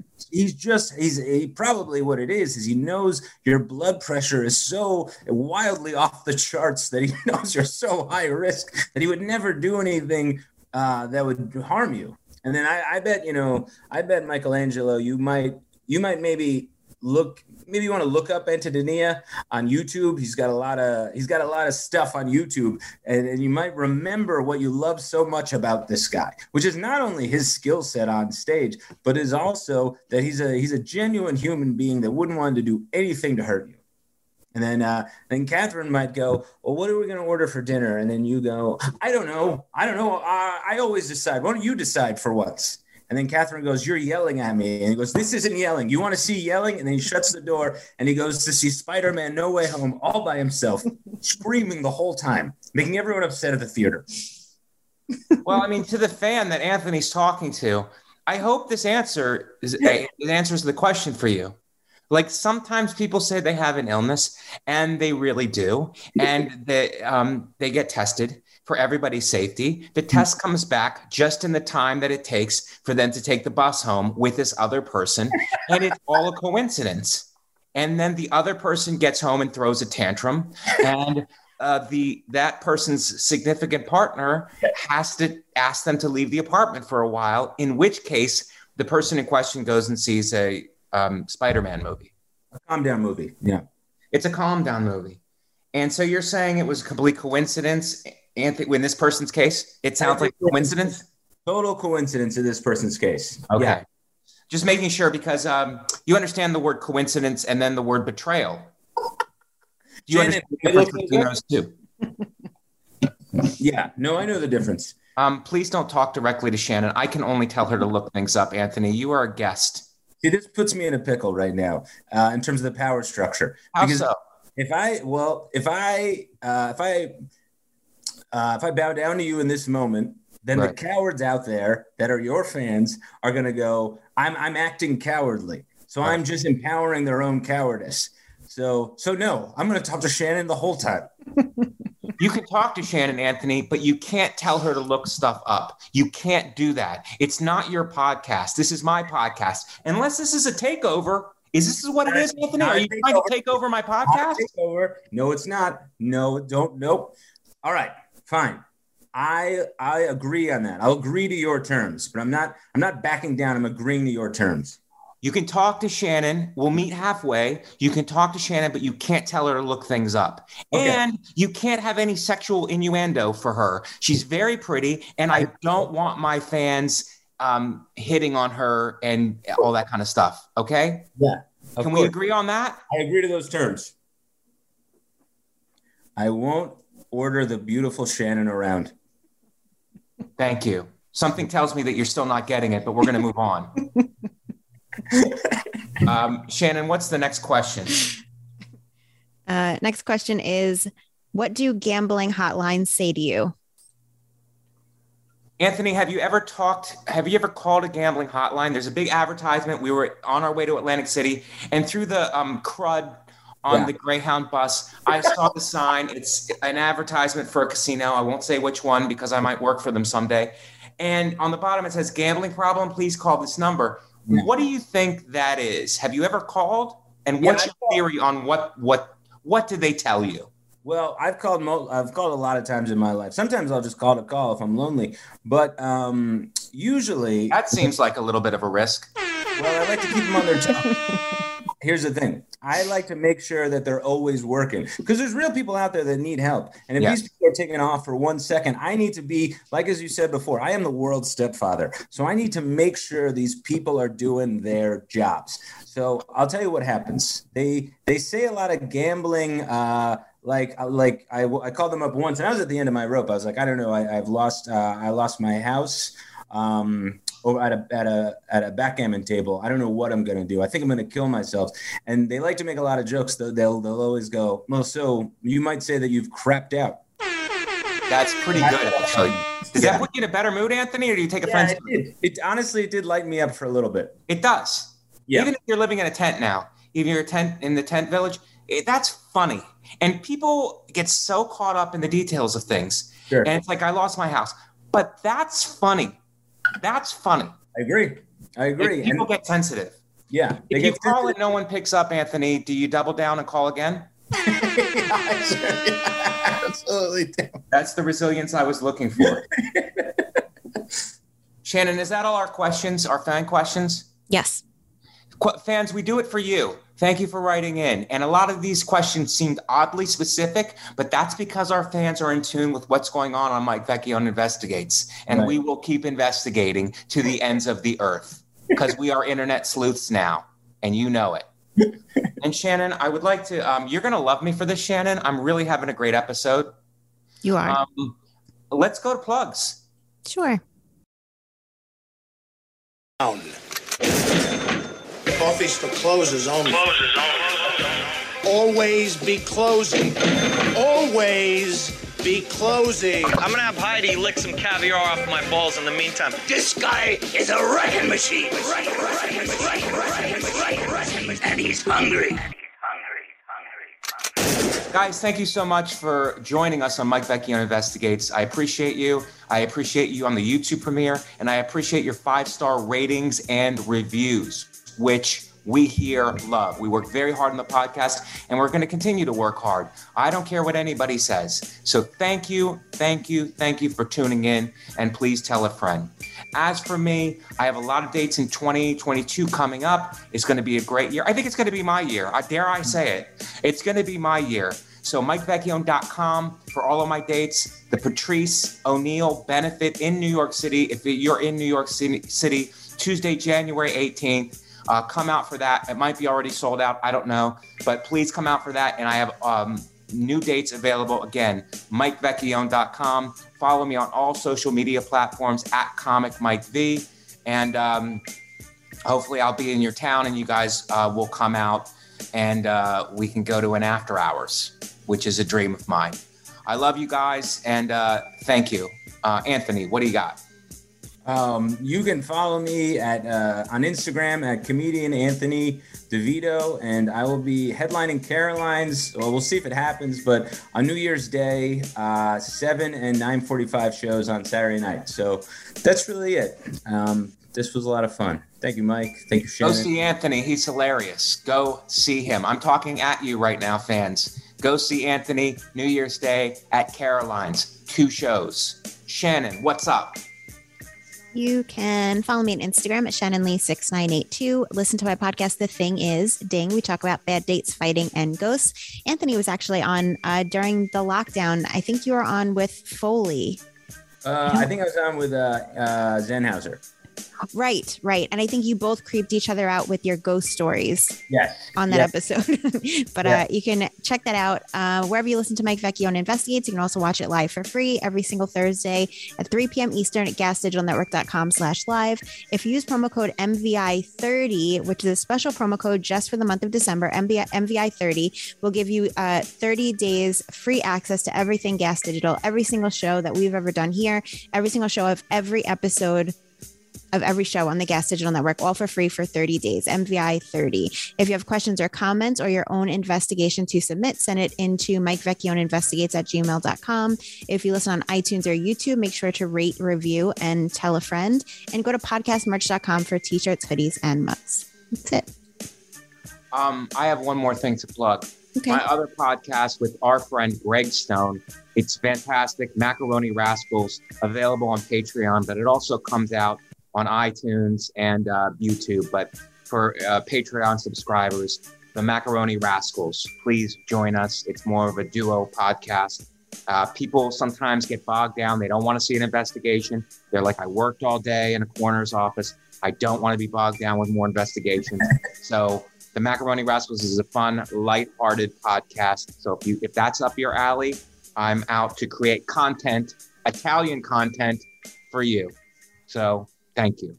He probably what it is he knows your blood pressure is so wildly off the charts that he knows you're so high risk that he would never do anything that would harm you. And then I bet Michelangelo, you might maybe you want to look up Antoninia on YouTube. He's got a lot of stuff on YouTube, and you might remember what you love so much about this guy, which is not only his skill set on stage, but is also that he's a genuine human being that wouldn't want to do anything to hurt you. And then Catherine might go, well, what are we going to order for dinner? And then you go, I don't know. I always decide. Why don't you decide for once? And then Catherine goes, "You're yelling at me." And he goes, "This isn't yelling. You want to see yelling?" And then he shuts the door and he goes to see Spider-Man No Way Home all by himself, screaming the whole time, making everyone upset at the theater. Well, I mean, to the fan that Anthony's talking to, I hope this answer answers the question for you. Like sometimes people say they have an illness and they really do. And they get tested for everybody's safety. The test comes back just in the time that it takes for them to take the bus home with this other person. And it's all a coincidence. And then the other person gets home and throws a tantrum. And that person's significant partner has to ask them to leave the apartment for a while, in which case the person in question goes and sees a Spider-Man movie. A calm down movie. Yeah. It's a calm down movie. And so you're saying it was a complete coincidence, Anthony, in this person's case? It sounds like a coincidence? Total coincidence in this person's case. Okay. Yeah. Just making sure because you understand the word coincidence and then the word betrayal. Do you understand the difference between those two? Yeah. No, I know the difference. Please don't talk directly to Shannon. I can only tell her to look things up, Anthony. You are a guest. See, this puts me in a pickle right now in terms of the power structure. How so? If I bow down to you in this moment, then the cowards out there that are your fans are going to go, I'm acting cowardly. So I'm just empowering their own cowardice. So no, I'm going to talk to Shannon the whole time. You can talk to Shannon, Anthony, but you can't tell her to look stuff up. You can't do that. It's not your podcast. This is my podcast. Unless this is a takeover. Is this what it is, Anthony? Are you trying to take over my podcast? No, it's not. No, don't. Nope. All right, fine. I agree on that. I'll agree to your terms, but I'm not backing down. I'm agreeing to your terms. You can talk to Shannon. We'll meet halfway. You can talk to Shannon, but you can't tell her to look things up. Okay. And you can't have any sexual innuendo for her. She's very pretty, and I don't want my fans hitting on her and all that kind of stuff. Okay? Yeah. Can we agree on that? I agree to those terms. I won't order the beautiful Shannon around. Thank you. Something tells me that you're still not getting it, but we're going to move on. Shannon, what's the next question? Next question is, what do gambling hotlines say to you? Anthony, have you ever called a gambling hotline? There's a big advertisement. We were on our way to Atlantic City, and through the crud on the Greyhound bus, I saw the sign. It's an advertisement for a casino. I won't say which one because I might work for them someday. And on the bottom, it says, "Gambling problem, please call this number." Yeah. What do you think that is? Have you ever called? And what's your theory on what did they tell you? Well, I've called a lot of times in my life. Sometimes I'll just call to call if I'm lonely. But usually... That seems like a little bit of a risk. Well, I like to keep them on their toes. Here's the thing. I like to make sure that they're always working because there's real people out there that need help. And if these people are taking off for 1 second, I need to be, like as you said before, I am the world's stepfather. So I need to make sure these people are doing their jobs. So I'll tell you what happens. They say a lot of gambling. I called them up once and I was at the end of my rope. I was like, I don't know. I lost my house. Or at a backgammon table. I don't know what I'm going to do. I think I'm going to kill myself. And they like to make a lot of jokes. They'll always go, well, so you might say that you've crapped out. That's pretty good, actually. Does that put you in a better mood, Anthony, or do you take offense? It honestly did light me up for a little bit. It does. Yeah. Even if you're living in a tent now, even if you're in the tent village, that's funny. And people get so caught up in the details of things. Sure. And it's like, I lost my house. But that's funny. That's funny. I agree. People get sensitive. Yeah. If you call and no one picks up, Anthony, do you double down and call again? Absolutely. That's the resilience I was looking for. Shannon, is that all our questions, our fan questions? Yes. Fans, we do it for you. Thank you for writing in. And a lot of these questions seemed oddly specific, but that's because our fans are in tune with what's going on Mike Vecchione Investigates. And we will keep investigating to the ends of the earth because we are internet sleuths now, and you know it. And Shannon, I would like to, you're going to love me for this, Shannon. I'm really having a great episode. You are. Let's go to plugs. Sure. Coffee's for closers only. Always be closing. Always be closing. I'm gonna have Heidi lick some caviar off my balls in the meantime. This guy is a wrecking machine. And he's hungry. Guys, thank you so much for joining us on Mike Vecchione Investigates. I appreciate you. I appreciate you on the YouTube premiere, and I appreciate your 5-star ratings and reviews, which we here love. We work very hard on the podcast, and we're going to continue to work hard. I don't care what anybody says. So thank you for tuning in, and please tell a friend. As for me, I have a lot of dates in 2022 coming up. It's going to be a great year. I think it's going to be my year. Dare I say it? It's going to be my year. So MikeVecchione.com for all of my dates. The Patrice O'Neill Benefit in New York City. If you're in New York City, Tuesday, January 18th. Come out for that. It might be already sold out. I don't know. But please come out for that. And I have new dates available. Again, MikeVecchione.com. Follow me on all social media platforms at Comic Mike V. And hopefully I'll be in your town and you guys will come out and we can go to an after hours, which is a dream of mine. I love you guys and thank you. Anthony, what do you got? You can follow me at on Instagram at comedian Anthony DeVito, and I will be headlining Caroline's. Well, we'll see if it happens, but on New Year's Day, 7 and 9:45 shows on Saturday night. So that's really it. This was a lot of fun. Thank you, Mike. Thank you, Shannon. Go see Anthony. He's hilarious. Go see him. I'm talking at you right now, fans. Go see Anthony New Year's Day at Caroline's. 2 shows. Shannon, what's up? You can follow me on Instagram at ShannonLee6982. Listen to my podcast, The Thing Is, Ding. We talk about bad dates, fighting, and ghosts. Anthony was actually on during the lockdown. I think you were on with Foley. I think I was on with Zenhauser. Right. And I think you both creeped each other out with your ghost stories. Yes. On that episode. But you can check that out wherever you listen to Mike Vecchione Investigates. You can also watch it live for free every single Thursday at 3 p.m. Eastern at gasdigitalnetwork.com/live. If you use promo code MVI30, which is a special promo code just for the month of December, MVI30 will give you 30 days free access to everything Gas Digital, every single show that we've ever done here, every single show of every episode of every show on the Gas Digital Network, all for free for 30 days, MVI 30. If you have questions or comments or your own investigation to submit, send it into MikeVecchioneInvestigates@gmail.com. If you listen on iTunes or YouTube, make sure to rate, review, and tell a friend. And go to podcastmerch.com for t-shirts, hoodies, and mugs. That's it. I have one more thing to plug. Okay. My other podcast with our friend Greg Stone. It's fantastic. Macaroni Rascals, available on Patreon, but it also comes out on iTunes and YouTube. But for Patreon subscribers, the Macaroni Rascals, please join us. It's more of a duo podcast. People sometimes get bogged down. They don't want to see an investigation. They're like, I worked all day in a coroner's office. I don't want to be bogged down with more investigations. So the Macaroni Rascals is a fun, lighthearted podcast. So if that's up your alley, I'm out to create content, Italian content for you. So thank you.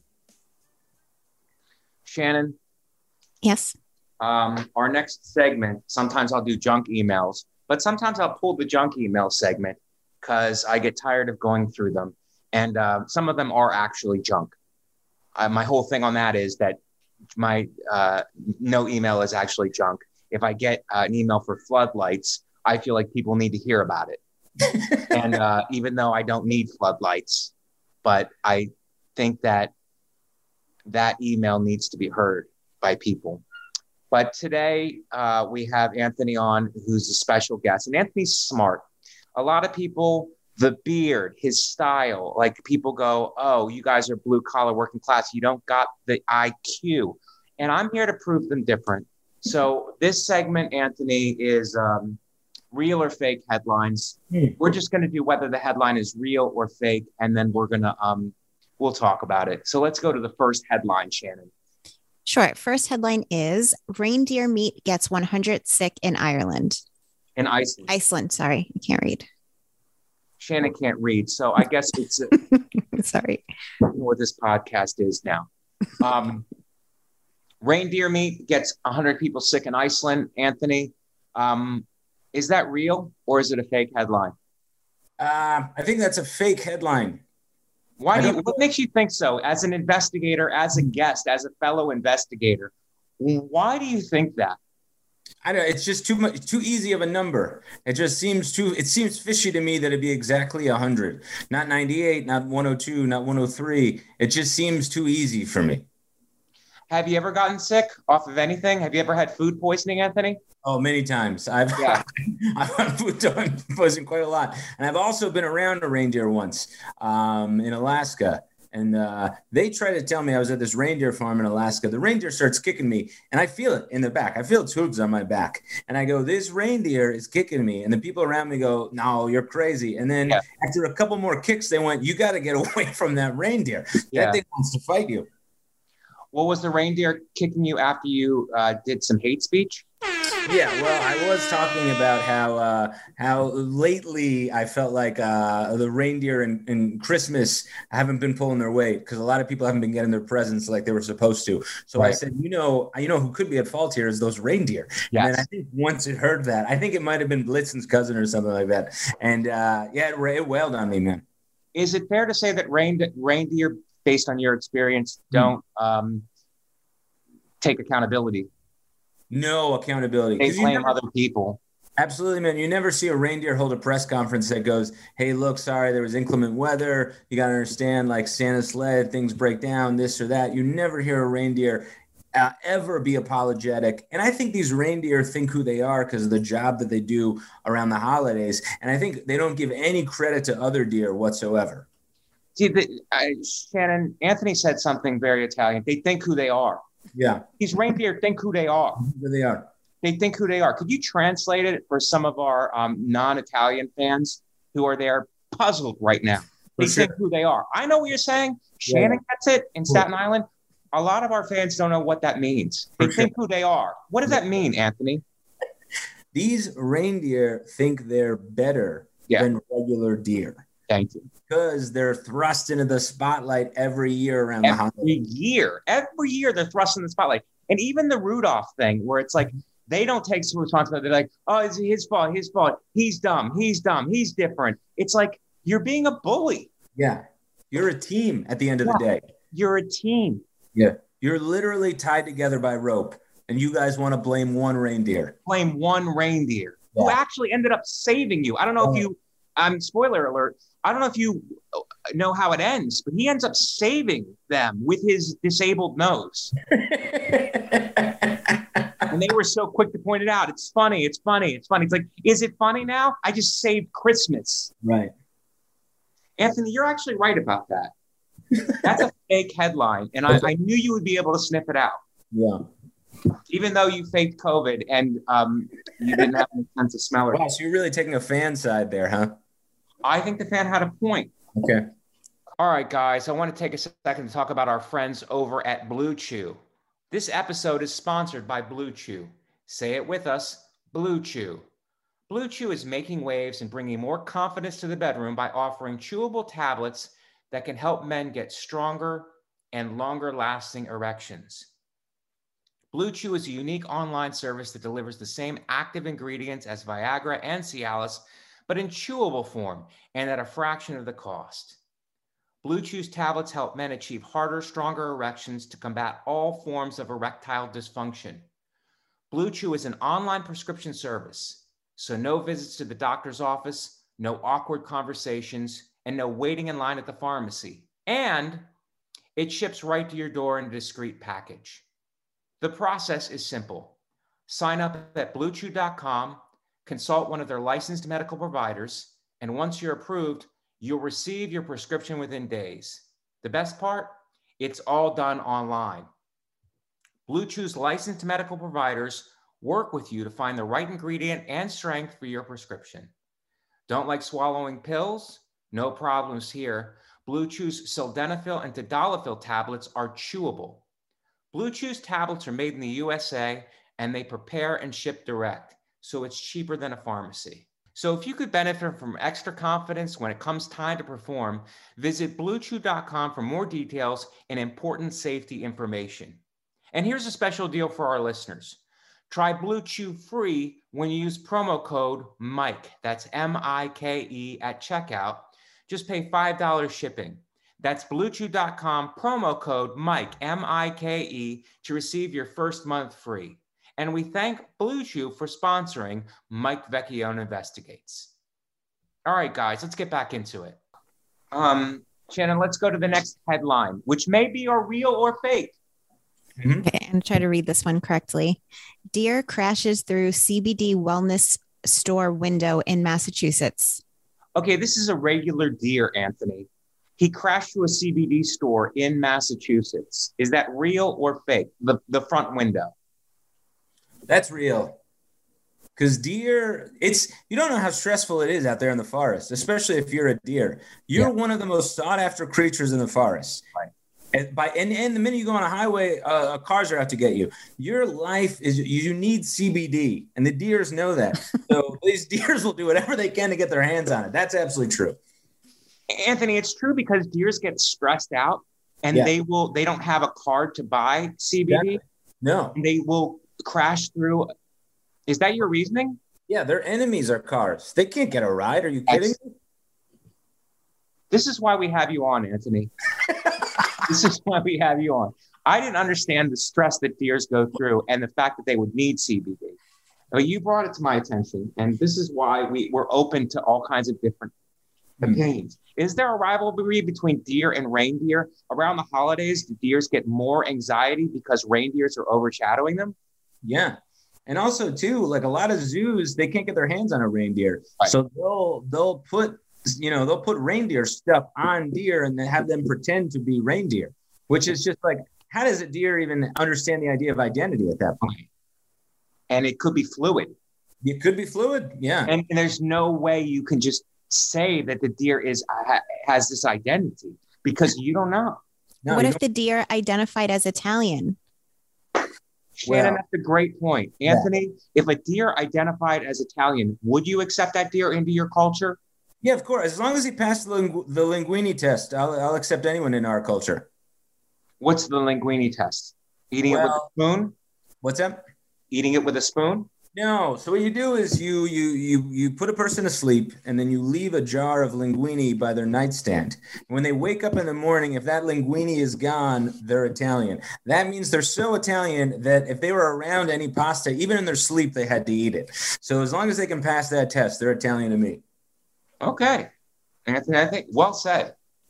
Shannon? Yes. Our next segment, sometimes I'll do junk emails, but sometimes I'll pull the junk email segment because I get tired of going through them. And some of them are actually junk. My whole thing on that is that my no email is actually junk. If I get an email for floodlights, I feel like people need to hear about it. And even though I don't need floodlights, but I think that email needs to be heard by people. But today we have Anthony on, who's a special guest. And Anthony's smart. A lot of people, the beard, his style, like people go, oh, you guys are blue collar working class. You don't got the IQ. And I'm here to prove them different. So this segment, Anthony, is real or fake headlines. We're just going to do whether the headline is real or fake. And then we're going to, we'll talk about it. So let's go to the first headline, Shannon. Sure. First headline is reindeer meat gets 100 sick in Ireland. In Iceland. Iceland. Sorry. I can't read. Shannon can't read. So I guess it's sorry. what this podcast is now. Reindeer meat gets 100 people sick in Iceland. Anthony, is that real or is it a fake headline? I think that's a fake headline. What makes you think so? As an investigator, as a guest, as a fellow investigator, why do you think that? I don't know. It's just too easy of a number. It seems fishy to me that it'd be exactly 100, not 98, not 102, not 103. It just seems too easy for me. Have you ever gotten sick off of anything? Have you ever had food poisoning, Anthony? Oh, many times. I've had food poisoning quite a lot. And I've also been around a reindeer once in Alaska. And they try to tell me, I was at this reindeer farm in Alaska. The reindeer starts kicking me, and I feel it in the back. I feel its hooves on my back. And I go, this reindeer is kicking me. And the people around me go, no, you're crazy. And then after a couple more kicks, they went, you got to get away from that reindeer. That thing wants to fight you. Well, was the reindeer kicking you after you did some hate speech? Yeah, well, I was talking about how lately I felt like the reindeer in Christmas haven't been pulling their weight because a lot of people haven't been getting their presents like they were supposed to. So I said, you know who could be at fault here is those reindeer. Yes. And I think once it heard that, I think it might have been Blitzen's cousin or something like that. And it wailed on me, man. Is it fair to say that reindeer, based on your experience, don't take accountability? No accountability. They blame other people. Absolutely, man. You never see a reindeer hold a press conference that goes, hey, look, sorry, there was inclement weather. You got to understand, like Santa's sled, things break down, this or that. You never hear a reindeer ever be apologetic. And I think these reindeer think who they are because of the job that they do around the holidays. And I think they don't give any credit to other deer whatsoever. See, Shannon, Anthony said something very Italian. They think who they are. Yeah. These reindeer think who they are. Who they are. They think who they are. Could you translate it for some of our non-Italian fans who are there puzzled right now? They think who they are. I know what you're saying. Shannon gets it in Staten Island. A lot of our fans don't know what that means. They think who they are. What does that mean, Anthony? These reindeer think they're better than regular deer. Thank you. Because they're thrust into the spotlight every year around the holiday. Every year they're thrust in the spotlight. And even the Rudolph thing where it's like, they don't take some responsibility. They're like, oh, it's his fault. He's dumb. He's different. It's like, you're being a bully. Yeah. You're a team at the end of the day. You're a team. Yeah. You're literally tied together by rope. And you guys want to blame one reindeer. Blame one reindeer who actually ended up saving you. I don't know if you, spoiler alert, I don't know if you know how it ends, but he ends up saving them with his disabled nose. And they were so quick to point it out. It's funny. It's like, is it funny now? I just saved Christmas. Right. Anthony, you're actually right about that. That's a fake headline. And I knew you would be able to sniff it out. Yeah. Even though you faked COVID and you didn't have any sense of smell. Wow, so you're really taking a fan side there, huh? I think the fan had a point. Okay. All right, guys, I want to take a second to talk about our friends over at Blue Chew. This episode is sponsored by Blue Chew. Say it with us, Blue Chew. Blue Chew is making waves and bringing more confidence to the bedroom by offering chewable tablets that can help men get stronger and longer-lasting erections. Blue Chew is a unique online service that delivers the same active ingredients as Viagra and Cialis, but in chewable form and at a fraction of the cost. Blue Chew's tablets help men achieve harder, stronger erections to combat all forms of erectile dysfunction. Blue Chew is an online prescription service, so no visits to the doctor's office, no awkward conversations, and no waiting in line at the pharmacy. And it ships right to your door in a discreet package. The process is simple. Sign up at bluechew.com, consult one of their licensed medical providers, and once you're approved, you'll receive your prescription within days. The best part? It's all done online. Blue Chew's licensed medical providers work with you to find the right ingredient and strength for your prescription. Don't like swallowing pills? No problems here. Blue Chew's sildenafil and tadalafil tablets are chewable. Blue Chew's tablets are made in the USA and they prepare and ship direct, so it's cheaper than a pharmacy. So if you could benefit from extra confidence when it comes time to perform, visit BlueChew.com for more details and important safety information. And here's a special deal for our listeners. Try Blue Chew free when you use promo code MIKE. That's MIKE at checkout. Just pay $5 shipping. That's BlueChew.com, promo code MIKE, MIKE, to receive your first month free. And we thank Blue Chew for sponsoring Mike Vecchione Investigates. All right, guys, let's get back into it. Shannon, let's go to the next headline, which may be or real or fake. Okay, I'm going to try to read this one correctly. Deer crashes through CBD wellness store window in Massachusetts. Okay, this is a regular deer, Anthony. He crashed through a CBD store in Massachusetts. Is that real or fake? The front window. That's real. Because deer, you don't know how stressful it is out there in the forest, especially if you're a deer. You're one of the most sought after creatures in the forest. Right. And the minute you go on a highway, cars are out to get you. Your life is, you need CBD, and the deers know that. So these deers will do whatever they can to get their hands on it. That's absolutely true. Anthony, it's true because deers get stressed out and they don't have a card to buy CBD. Exactly. No. And they will crash through. Is that your reasoning? Yeah, their enemies are cars. They can't get a ride. Are you kidding me? This is why we have you on, Anthony. This is why we have you on. I didn't understand the stress that deers go through and the fact that they would need CBD. But you brought it to my attention, and this is why we're open to all kinds of different opinions. Is there a rivalry between deer and reindeer? Around the holidays, do deers get more anxiety because reindeers are overshadowing them? Yeah. And also, too, like a lot of zoos, they can't get their hands on a reindeer. Right. So they'll put reindeer stuff on deer and then have them pretend to be reindeer, which is just like, how does a deer even understand the idea of identity at that point? And it could be fluid. It could be fluid, yeah. And there's no way you can just say that the deer has this identity because you don't know. No, what if the deer identified as Italian? Shannon, that's a great point. Anthony, if a deer identified as Italian, would you accept that deer into your culture? Yeah, of course. As long as he passed the linguini test, I'll accept anyone in our culture. What's the linguini test? Eating it with a spoon? What's that? Eating it with a spoon? No. So what you do is you put a person to sleep and then you leave a jar of linguine by their nightstand. When they wake up in the morning, if that linguine is gone, they're Italian. That means they're so Italian that if they were around any pasta, even in their sleep, they had to eat it. So as long as they can pass that test, they're Italian to me. Okay. Anthony, I think well said.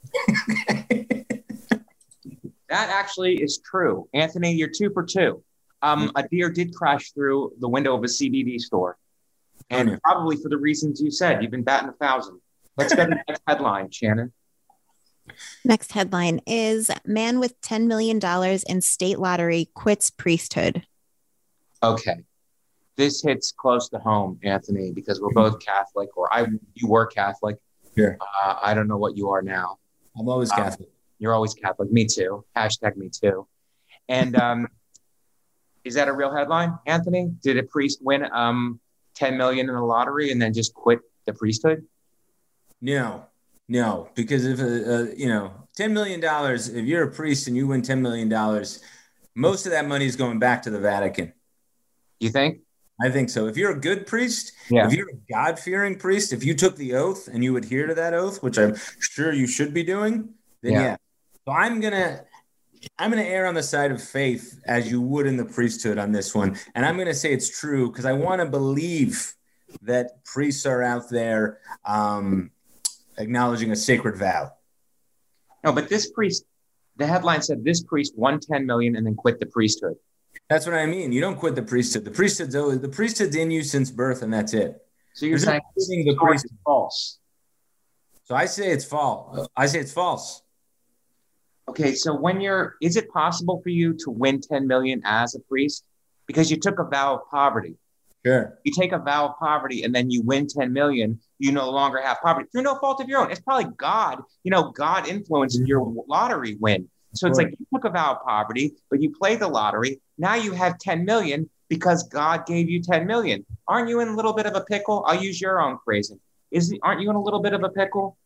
That actually is true. Anthony, you're 2 for 2. A deer did crash through the window of a CBD store. And probably for the reasons you said. You've been batting 1,000. Let's go to the next headline, Shannon. Next headline is man with $10 million in state lottery quits priesthood. Okay. This hits close to home, Anthony, because we're both Catholic, you were Catholic. Sure. I don't know what you are now. I'm always Catholic. You're always Catholic. Me too. # me too. And is that a real headline, Anthony? Did a priest win $10 million in the lottery and then just quit the priesthood? No, because if $10 million, if you're a priest and you win $10 million, most of that money is going back to the Vatican. You think? I think so. If you're a good priest, if you're a God-fearing priest, if you took the oath and you adhere to that oath, which I'm sure you should be doing, then yeah. So I'm gonna err on the side of faith as you would in the priesthood on this one. And I'm going to say it's true because I want to believe that priests are out there acknowledging a sacred vow. No, but this priest, the headline said this priest won $10 million and then quit the priesthood. That's what I mean. You don't quit the priesthood. The priesthood's in you since birth, and that's it. So you're saying the priest is false. So I say it's false. Okay, so is it possible for you to win 10 million as a priest? Because you took a vow of poverty. Sure. You take a vow of poverty and then you win 10 million, you no longer have poverty through no fault of your own. It's probably God, God influenced your lottery win. So it's like you took a vow of poverty, but you played the lottery. Now you have 10 million. because God gave you 10 million. Aren't you in a little bit of a pickle? I'll use your own phrasing. Aren't you in a little bit of a pickle?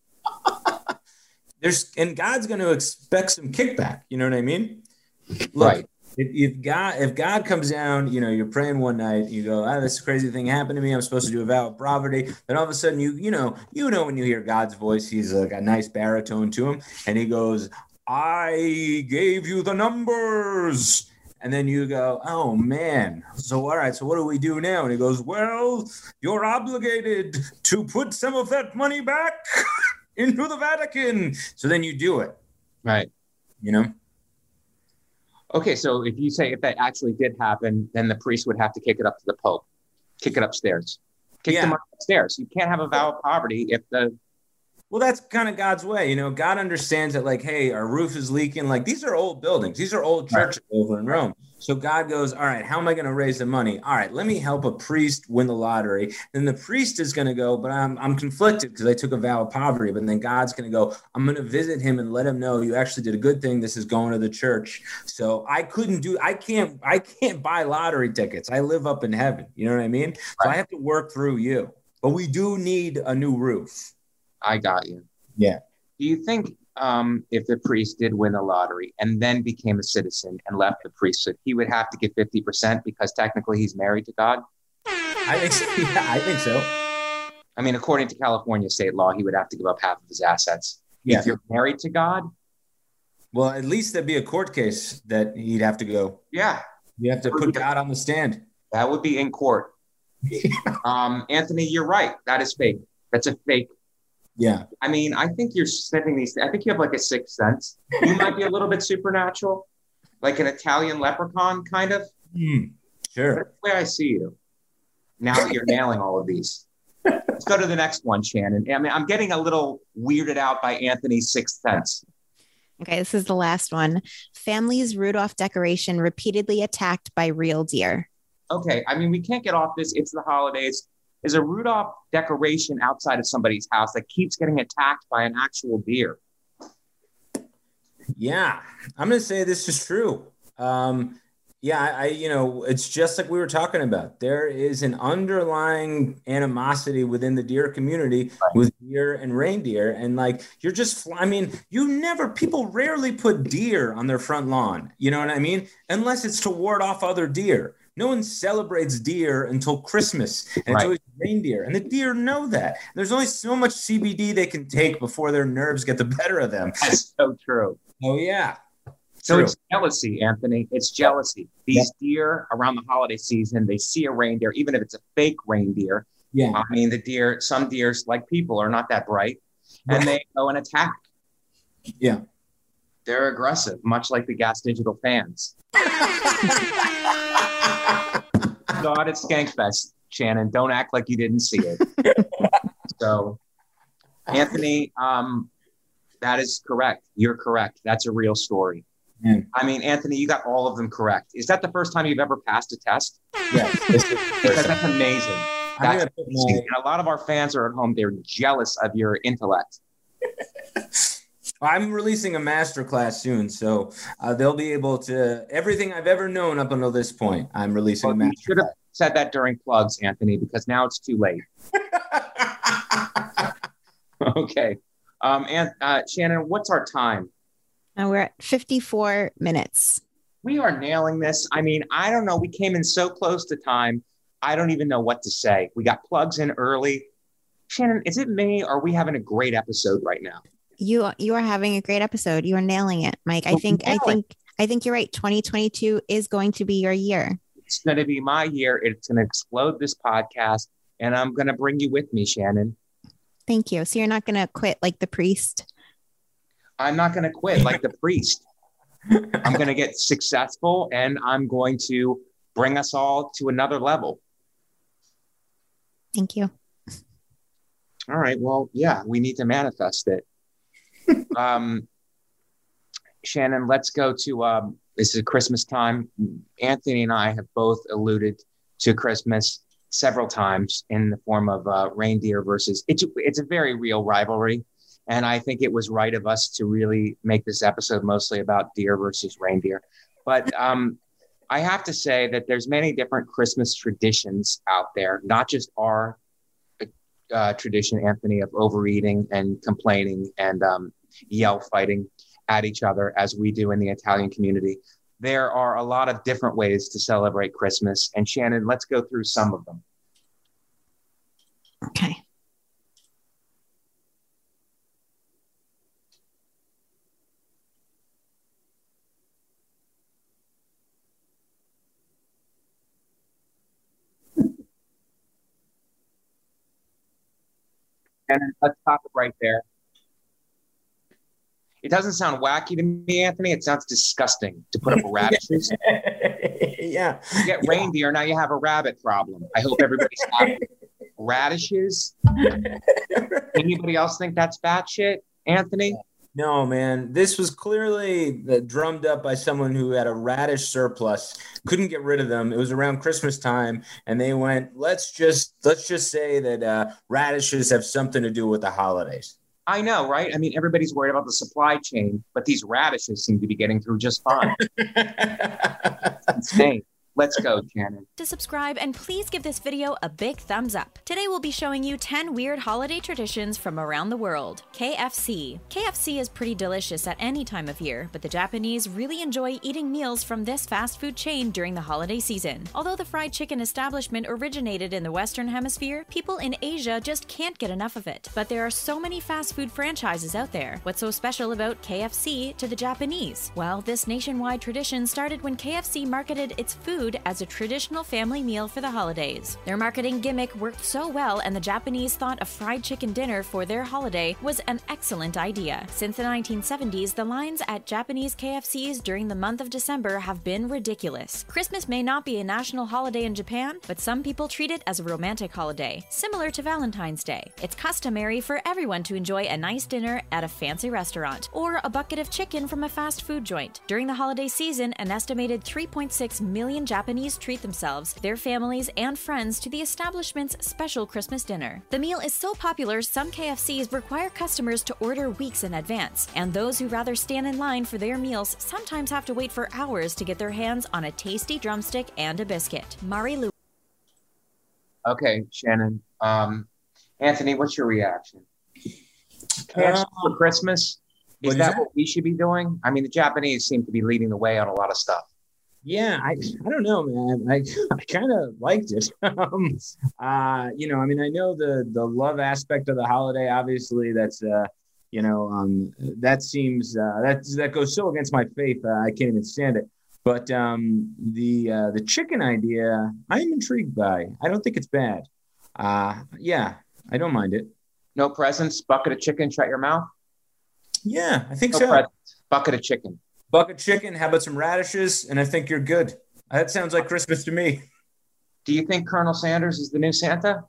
And God's going to expect some kickback. You know what I mean? Look, Right. If God comes down, you're praying one night, you go, this crazy thing happened to me. I'm supposed to do a vow of poverty. Then all of a sudden, you know when you hear God's voice, he's like a nice baritone to him, and he goes, "I gave you the numbers." And then you go, "Oh man, so all right, so what do we do now?" And he goes, "Well, you're obligated to put some of that money back into the Vatican." So then you do it, Right. Okay, so if that actually did happen, then the priest would have to kick it up to the Pope, kick it upstairs, kick them upstairs. You can't have a vow of poverty if the... Well, that's kind of God's way. God understands that, like, hey, our roof is leaking. Like, these are old buildings. These are old churches over in Rome. So God goes, all right, how am I going to raise the money? All right, let me help a priest win the lottery. Then the priest is going to go, but I'm conflicted because I took a vow of poverty. But then God's going to go, I'm going to visit him and let him know you actually did a good thing. This is going to the church. So I can't buy lottery tickets. I live up in heaven. You know what I mean? So I have to work through you. But we do need a new roof. I got you. Yeah. Do you think if the priest did win the lottery and then became a citizen and left the priesthood, he would have to give 50% because technically he's married to God? I think so. Yeah, I think so. I mean, according to California state law, he would have to give up half of his assets. Yeah. If you're married to God? Well, at least there'd be a court case that he'd have to go. Yeah. You have to put God on the stand. That would be in court. Anthony, you're right. That is fake. That's a fake. Yeah. I mean, I think you're sniffing these. I think you have like a sixth sense. You might be a little bit supernatural, like an Italian leprechaun, kind of. Sure. That's the way I see you. Now that you're nailing all of these. Let's go to the next one, Shannon. I mean, I'm getting a little weirded out by Anthony's sixth sense. Okay, this is the last one. Family's Rudolph decoration repeatedly attacked by real deer. Okay, I mean, we can't get off this. It's the holidays. Is a Rudolph decoration outside of somebody's house that keeps getting attacked by an actual deer? Yeah, I'm going to say this is true. It's just like we were talking about. There is an underlying animosity within the deer community with deer and reindeer. And like, people rarely put deer on their front lawn. You know what I mean? Unless it's to ward off other deer. No one celebrates deer until Christmas, and it's always reindeer. And the deer know that. There's only so much CBD they can take before their nerves get the better of them. That's so true. Oh, yeah. So it's jealousy, Anthony. It's jealousy. These deer around the holiday season, they see a reindeer, even if it's a fake reindeer. Yeah. I mean, some deers, like people, are not that bright, and they go and attack. Yeah. They're aggressive, much like the Gas Digital fans. God at Skankfest, Shannon. Don't act like you didn't see it. So, Anthony, that is correct. You're correct. That's a real story. Mm. I mean, Anthony, you got all of them correct. Is that the first time you've ever passed a test? Yeah. Because that's amazing. That's amazing. And a lot of our fans are at home. They're jealous of your intellect. I'm releasing a masterclass soon, so they'll be able to everything I've ever known up until this point. I'm releasing a masterclass. You should have said that during plugs, Anthony, because now it's too late. Okay. Shannon, what's our time? We're at 54 minutes. We are nailing this. I mean, I don't know. We came in so close to time. I don't even know what to say. We got plugs in early. Shannon, is it me or are we having a great episode right now? You are having a great episode. You are nailing it, Mike. I think you're right. 2022 is going to be your year. It's going to be my year. It's going to explode this podcast, and I'm going to bring you with me, Shannon. Thank you. So you're not going to quit like the priest? I'm not going to quit like the priest. I'm going to get successful, and I'm going to bring us all to another level. Thank you. All right. Well, yeah, we need to manifest it. Shannon, let's go to this is Christmas time. Anthony and I have both alluded to Christmas several times in the form of reindeer versus it's a very real rivalry. And I think it was right of us to really make this episode mostly about deer versus reindeer. But I have to say that there's many different Christmas traditions out there, not just our tradition, Anthony, of overeating and complaining and yell fighting at each other as we do in the Italian community. There are a lot of different ways to celebrate Christmas. And Shannon, let's go through some of them. Okay. And let's stop it right there. It doesn't sound wacky to me, Anthony. It sounds disgusting to put up radishes. Yeah. You get reindeer, now you have a rabbit problem. I hope everybody's happy. Radishes? Anybody else think that's batshit, Anthony? No, man. This was clearly drummed up by someone who had a radish surplus, couldn't get rid of them. It was around Christmas time, and they went, let's just say that radishes have something to do with the holidays. I know, right? I mean, everybody's worried about the supply chain, but these radishes seem to be getting through just fine. It's insane. Let's go, Shannon. To subscribe, and please give this video a big thumbs up. Today we'll be showing you 10 weird holiday traditions from around the world. KFC. KFC is pretty delicious at any time of year, but the Japanese really enjoy eating meals from this fast food chain during the holiday season. Although the fried chicken establishment originated in the Western Hemisphere, people in Asia just can't get enough of it. But there are so many fast food franchises out there. What's so special about KFC to the Japanese? Well, this nationwide tradition started when KFC marketed its food as a traditional family meal for the holidays. Their marketing gimmick worked so well, and the Japanese thought a fried chicken dinner for their holiday was an excellent idea. Since the 1970s, the lines at Japanese KFCs during the month of December have been ridiculous. Christmas may not be a national holiday in Japan, but some people treat it as a romantic holiday, similar to Valentine's Day. It's customary for everyone to enjoy a nice dinner at a fancy restaurant, or a bucket of chicken from a fast food joint. During the holiday season, an estimated 3.6 million Japanese treat themselves, their families, and friends to the establishment's special Christmas dinner. The meal is so popular, some KFCs require customers to order weeks in advance, and those who rather stand in line for their meals sometimes have to wait for hours to get their hands on a tasty drumstick and a biscuit. Mari Lou. Okay, Shannon. Anthony, what's your reaction? KFC for Christmas? Is that what we should be doing? I mean, the Japanese seem to be leading the way on a lot of stuff. Yeah, I don't know, man. I kind of liked it. I mean, I know the love aspect of the holiday. Obviously, that's that seems that goes so against my faith. I can't even stand it. But the chicken idea, I'm intrigued by. I don't think it's bad. Yeah, I don't mind it. No presents, bucket of chicken, shut your mouth. Yeah, I think no so. Presents, bucket of chicken. Bucket chicken, how about some radishes? And I think you're good. That sounds like Christmas to me. Do you think Colonel Sanders is the new Santa?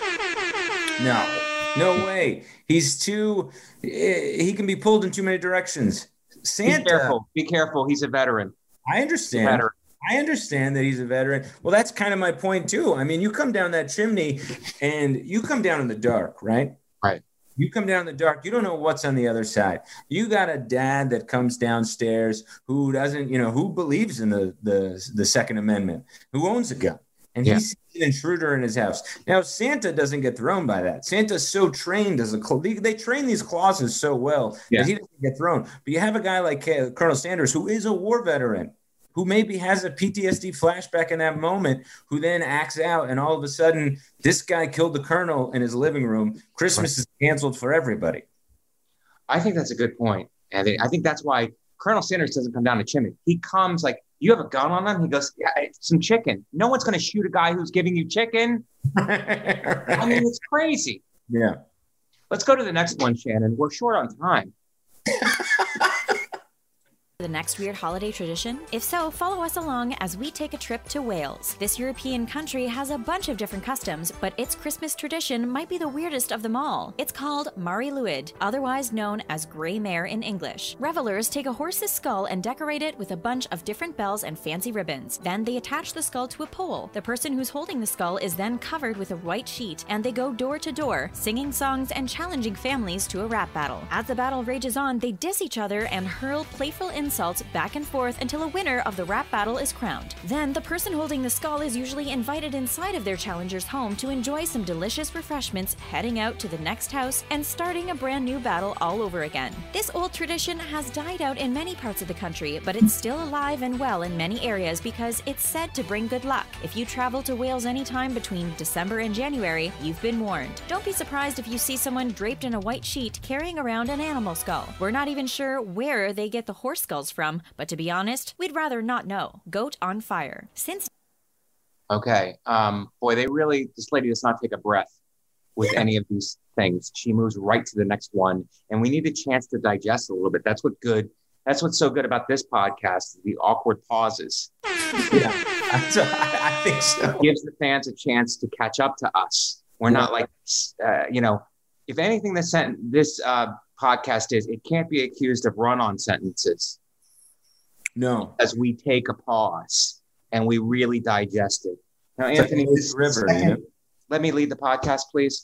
No way. He's he can be pulled in too many directions. Santa. Be careful. He's a veteran. I understand. I understand that he's a veteran. Well, that's kind of my point too. I mean, you come down that chimney and you come down in the dark, right? Right. You come down in the dark, you don't know what's on the other side. You got a dad that comes downstairs who doesn't, who believes in the Second Amendment, who owns a gun, and he sees an intruder in his house. Now, Santa doesn't get thrown by that. Santa's so trained they train these clauses so well that he doesn't get thrown. But you have a guy like Colonel Sanders, who is a war veteran, who maybe has a PTSD flashback in that moment, who then acts out, and all of a sudden, this guy killed the colonel in his living room. Christmas is canceled for everybody. I think that's a good point, Anthony. I think that's why Colonel Sanders doesn't come down the chimney. He comes like, you have a gun on him? He goes, yeah, it's some chicken. No one's going to shoot a guy who's giving you chicken. I mean, it's crazy. Yeah. Let's go to the next one, Shannon. We're short on time. The next weird holiday tradition? If so, follow us along as we take a trip to Wales. This European country has a bunch of different customs, but its Christmas tradition might be the weirdest of them all. It's called Mari Lwyd, otherwise known as Grey Mare in English. Revelers take a horse's skull and decorate it with a bunch of different bells and fancy ribbons. Then they attach the skull to a pole. The person who's holding the skull is then covered with a white sheet, and they go door to door, singing songs and challenging families to a rap battle. As the battle rages on, they diss each other and hurl playful insults insults back and forth until a winner of the rap battle is crowned. Then, the person holding the skull is usually invited inside of their challenger's home to enjoy some delicious refreshments, heading out to the next house, and starting a brand new battle all over again. This old tradition has died out in many parts of the country, but it's still alive and well in many areas because it's said to bring good luck. If you travel to Wales anytime between December and January, you've been warned. Don't be surprised if you see someone draped in a white sheet carrying around an animal skull. We're not even sure where they get the horse skulls from, but to be honest, we'd rather not know. Goat on fire. Okay. Boy, this lady does not take a breath with any of these things. She moves right to the next one, and we need a chance to digest a little bit. That's what's so good about this podcast, the awkward pauses. Yeah, I think so. It gives the fans a chance to catch up to us. We're not like, if anything, this podcast is, it can't be accused of run-on sentences. No. As we take a pause and we really digest it. Now, it's Anthony, like this river, let me lead the podcast, please.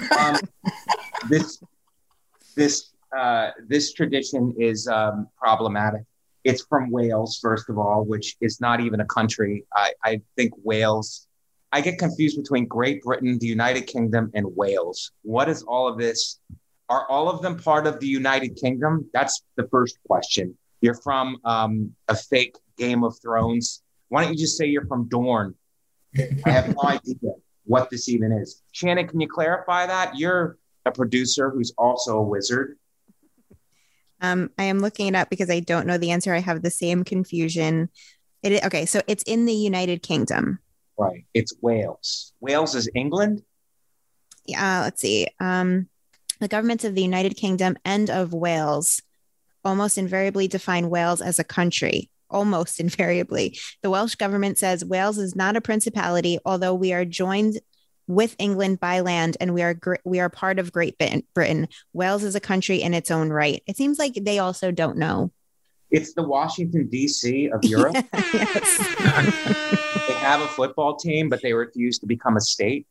This tradition is problematic. It's from Wales, first of all, which is not even a country. I think Wales, I get confused between Great Britain, the United Kingdom, and Wales. What is all of this? Are all of them part of the United Kingdom? That's the first question. You're from a fake Game of Thrones. Why don't you just say you're from Dorne? I have no idea what this even is. Shannon, can you clarify that? You're a producer who's also a wizard. I am looking it up because I don't know the answer. I have the same confusion. Okay, so it's in the United Kingdom. Right. It's Wales. Wales is England? Yeah, let's see. The governments of the United Kingdom and of Wales almost invariably define Wales as a country. Almost invariably. The Welsh government says Wales is not a principality, although we are joined with England by land and we are part of Great Britain. Wales is a country in its own right. It seems like they also don't know. It's the Washington, D.C. of Europe. Yes. They have a football team, but they refuse to become a state.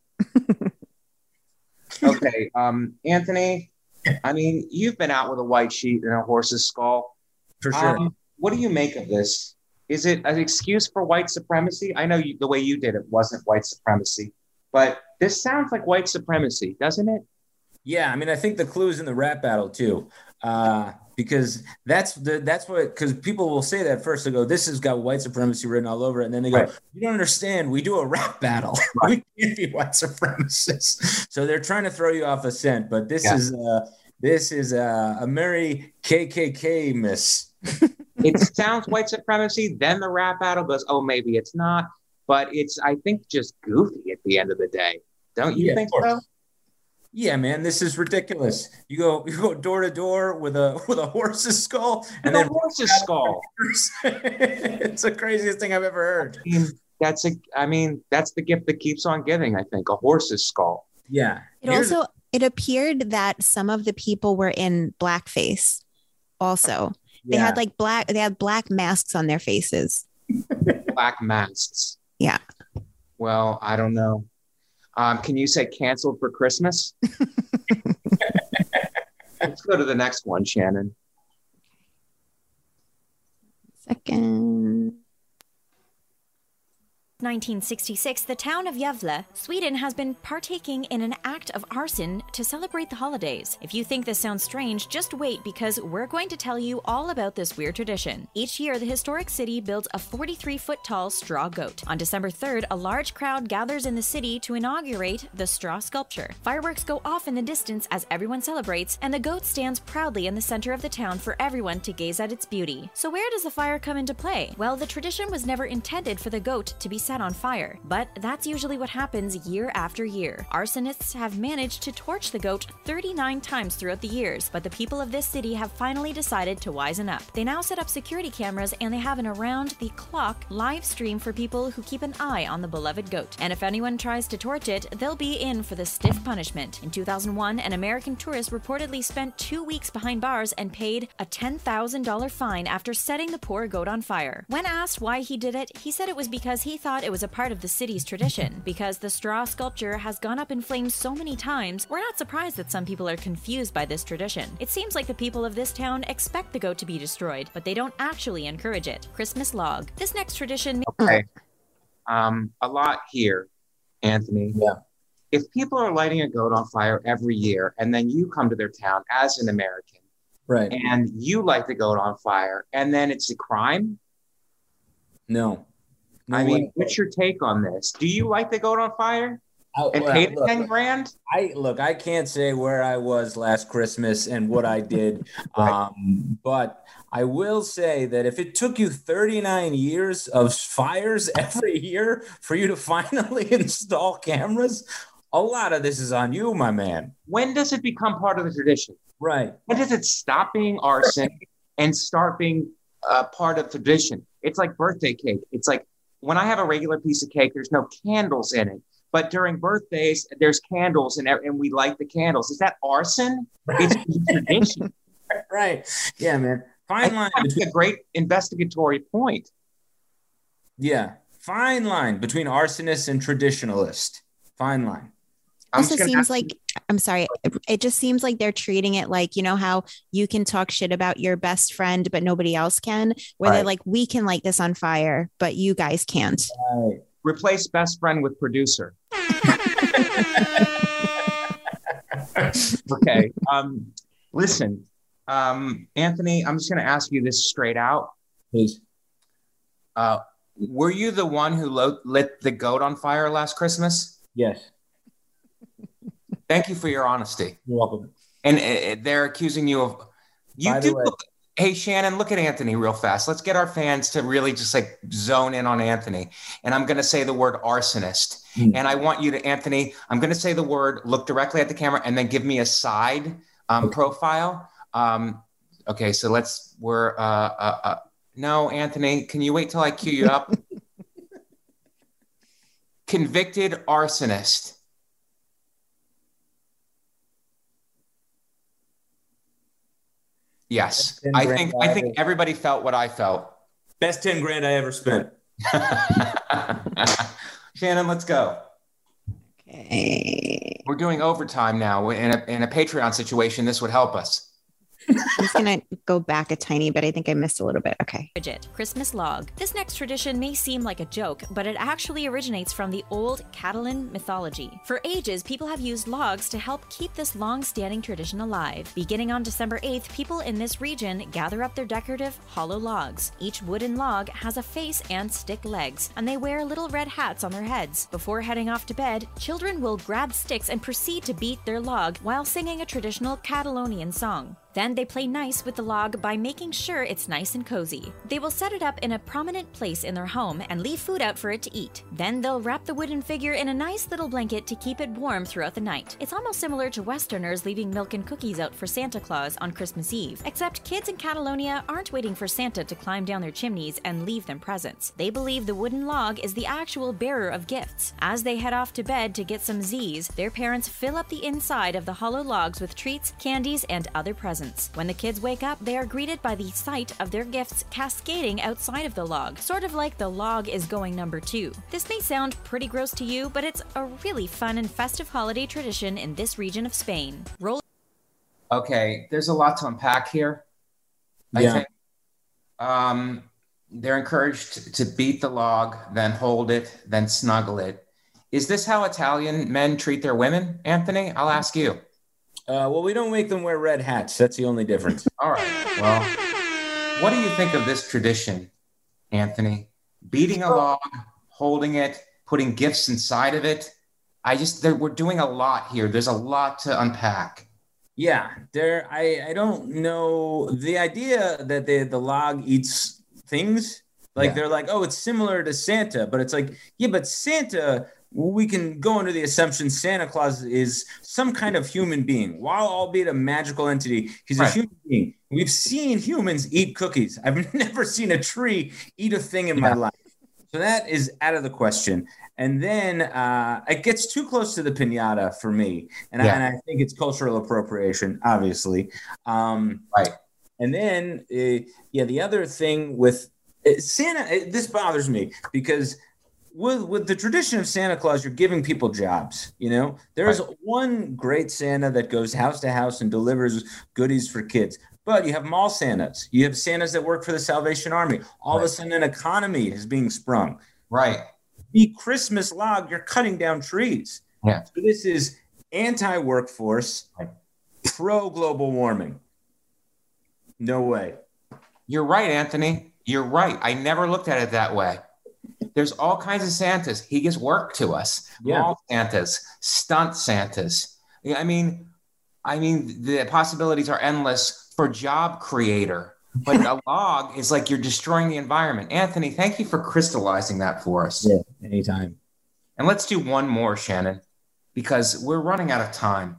Okay, Anthony, I mean, you've been out with a white sheet and a horse's skull. For sure. What do you make of this? Is it an excuse for white supremacy? I know the way you did it wasn't white supremacy, but this sounds like white supremacy, doesn't it? Yeah, I mean, I think the clue is in the rap battle too, because because people will say that first. They go, "This has got white supremacy written all over it," and then they go, right. "You don't understand. We do a rap battle. Right. We can't be white supremacists." So they're trying to throw you off a scent, but this is a merry KKK miss. It sounds white supremacy. Then the rap battle goes, "Oh, maybe it's not," but it's, I think, just goofy at the end of the day. Don't you think so? Yeah, man, this is ridiculous. You go door to door with a horse's skull, and then horse's skull. It's the craziest thing I've ever heard. That's the gift that keeps on giving. I think a horse's skull. Yeah. It appeared that some of the people were in blackface. Also, they had black masks on their faces. Black masks. Yeah. Well, I don't know. Can you say canceled for Christmas? Let's go to the next one, Shannon. Second. 1966, the town of Gävle, Sweden, has been partaking in an act of arson to celebrate the holidays. If you think this sounds strange, just wait, because we're going to tell you all about this weird tradition. Each year, the historic city builds a 43-foot-tall straw goat. On December 3rd, a large crowd gathers in the city to inaugurate the straw sculpture. Fireworks go off in the distance as everyone celebrates, and the goat stands proudly in the center of the town for everyone to gaze at its beauty. So where does the fire come into play? Well, the tradition was never intended for the goat to be set on fire, but that's usually what happens year after year. Arsonists have managed to torch the goat 39 times throughout the years, but the people of this city have finally decided to wisen up. They now set up security cameras, and they have an around-the-clock live stream for people who keep an eye on the beloved goat. And if anyone tries to torch it, they'll be in for the stiff punishment. In 2001, an American tourist reportedly spent 2 weeks behind bars and paid a $10,000 fine after setting the poor goat on fire. When asked why he did it, he said it was because he thought thought it was a part of the city's tradition. Because the straw sculpture has gone up in flames so many times, we're not surprised that some people are confused by this tradition. It seems like the people of this town expect the goat to be destroyed, but they don't actually encourage it. Christmas log. This next tradition... Okay. A lot here, Anthony. Yeah. If people are lighting a goat on fire every year, and then you come to their town as an American, right, and you light the goat on fire, and then it's a crime? No. I mean, what's your take on this? Do you light the goat on fire and pay the 10 grand? I can't say where I was last Christmas and what I did, Right. but I will say that if it took you 39 years of fires every year for you to finally install cameras, a lot of this is on you, my man. When does it become part of the tradition? Right. When does it stop being arson and start being part of tradition? It's like birthday cake. It's like when I have a regular piece of cake, there's no candles in it. But during birthdays, there's candles and we light the candles. Is that arson? It's tradition. Right. Yeah, man. Fine line. That's a great investigatory point. Yeah. Fine line between arsonist and traditionalist. Fine line. Also seems like, I'm sorry, it just seems like they're treating it like, you know how you can talk shit about your best friend, but nobody else can, where they're like, we can light this on fire, but you guys can't. Right. Replace best friend with producer. Okay. Listen, Anthony, I'm just going to ask you this straight out. Please. Were you the one who lit the goat on fire last Christmas? Yes. Thank you for your honesty. You're welcome. And they're accusing you of... Hey, Shannon, look at Anthony real fast. Let's get our fans to really just like zone in on Anthony. And I'm going to say the word arsonist. And I want you to, Anthony, I'm going to say the word, look directly at the camera, and then give me a side profile. Okay, so no, Anthony, can you wait till I cue you up? Convicted arsonist. Yes, I think everybody felt what I felt. Best 10 grand I ever spent. Shannon, let's go. Okay. We're doing overtime now. In a Patreon situation, this would help us. I'm just going to go back a tiny bit. I think I missed a little bit. Okay. Christmas log. This next tradition may seem like a joke, but it actually originates from the old Catalan mythology. For ages, people have used logs to help keep this long-standing tradition alive. Beginning on December 8th, people in this region gather up their decorative hollow logs. Each wooden log has a face and stick legs, and they wear little red hats on their heads. Before heading off to bed, children will grab sticks and proceed to beat their log while singing a traditional Catalonian song. Then they play nice with the log by making sure it's nice and cozy. They will set it up in a prominent place in their home and leave food out for it to eat. Then they'll wrap the wooden figure in a nice little blanket to keep it warm throughout the night. It's almost similar to Westerners leaving milk and cookies out for Santa Claus on Christmas Eve, except kids in Catalonia aren't waiting for Santa to climb down their chimneys and leave them presents. They believe the wooden log is the actual bearer of gifts. As they head off to bed to get some Z's, their parents fill up the inside of the hollow logs with treats, candies, and other presents. When the kids wake up, they are greeted by the sight of their gifts cascading outside of the log, sort of like the log is going number 2. This may sound pretty gross to you, but it's a really fun and festive holiday tradition in this region of Spain. Okay, there's a lot to unpack here. I think they're encouraged to beat the log, then hold it, then snuggle it. Is this how Italian men treat their women, Anthony? I'll ask you. Well, we don't make them wear red hats. That's the only difference. All right. Well, what do you think of this tradition, Anthony? Beating a log, holding it, putting gifts inside of it. We're doing a lot here. There's a lot to unpack. Yeah, I don't know. The idea that the log eats things, they're like, oh, it's similar to Santa, but it's like, yeah, but Santa... We can go under the assumption Santa Claus is some kind of human being. While albeit a magical entity, he's a human being. We've seen humans eat cookies. I've never seen a tree eat a thing in my life. So that is out of the question. And then it gets too close to the piñata for me. And I think it's cultural appropriation, obviously. Right. And then, the other thing with Santa, this bothers me because with the tradition of Santa Claus, you're giving people jobs. You know, there's one great Santa that goes house to house and delivers goodies for kids. But you have mall Santas. You have Santas that work for the Salvation Army. All of a sudden, an economy is being sprung. Right. The Christmas log, you're cutting down trees. Yeah. So this is anti-workforce, pro-global warming. No way. You're right, Anthony. You're right. I never looked at it that way. There's all kinds of Santas. He gives work to us. Yeah. Mall Santas, stunt Santas. I mean, the possibilities are endless for job creator. But a log is like you're destroying the environment. Anthony, thank you for crystallizing that for us. Yeah, anytime. And let's do one more, Shannon, because we're running out of time.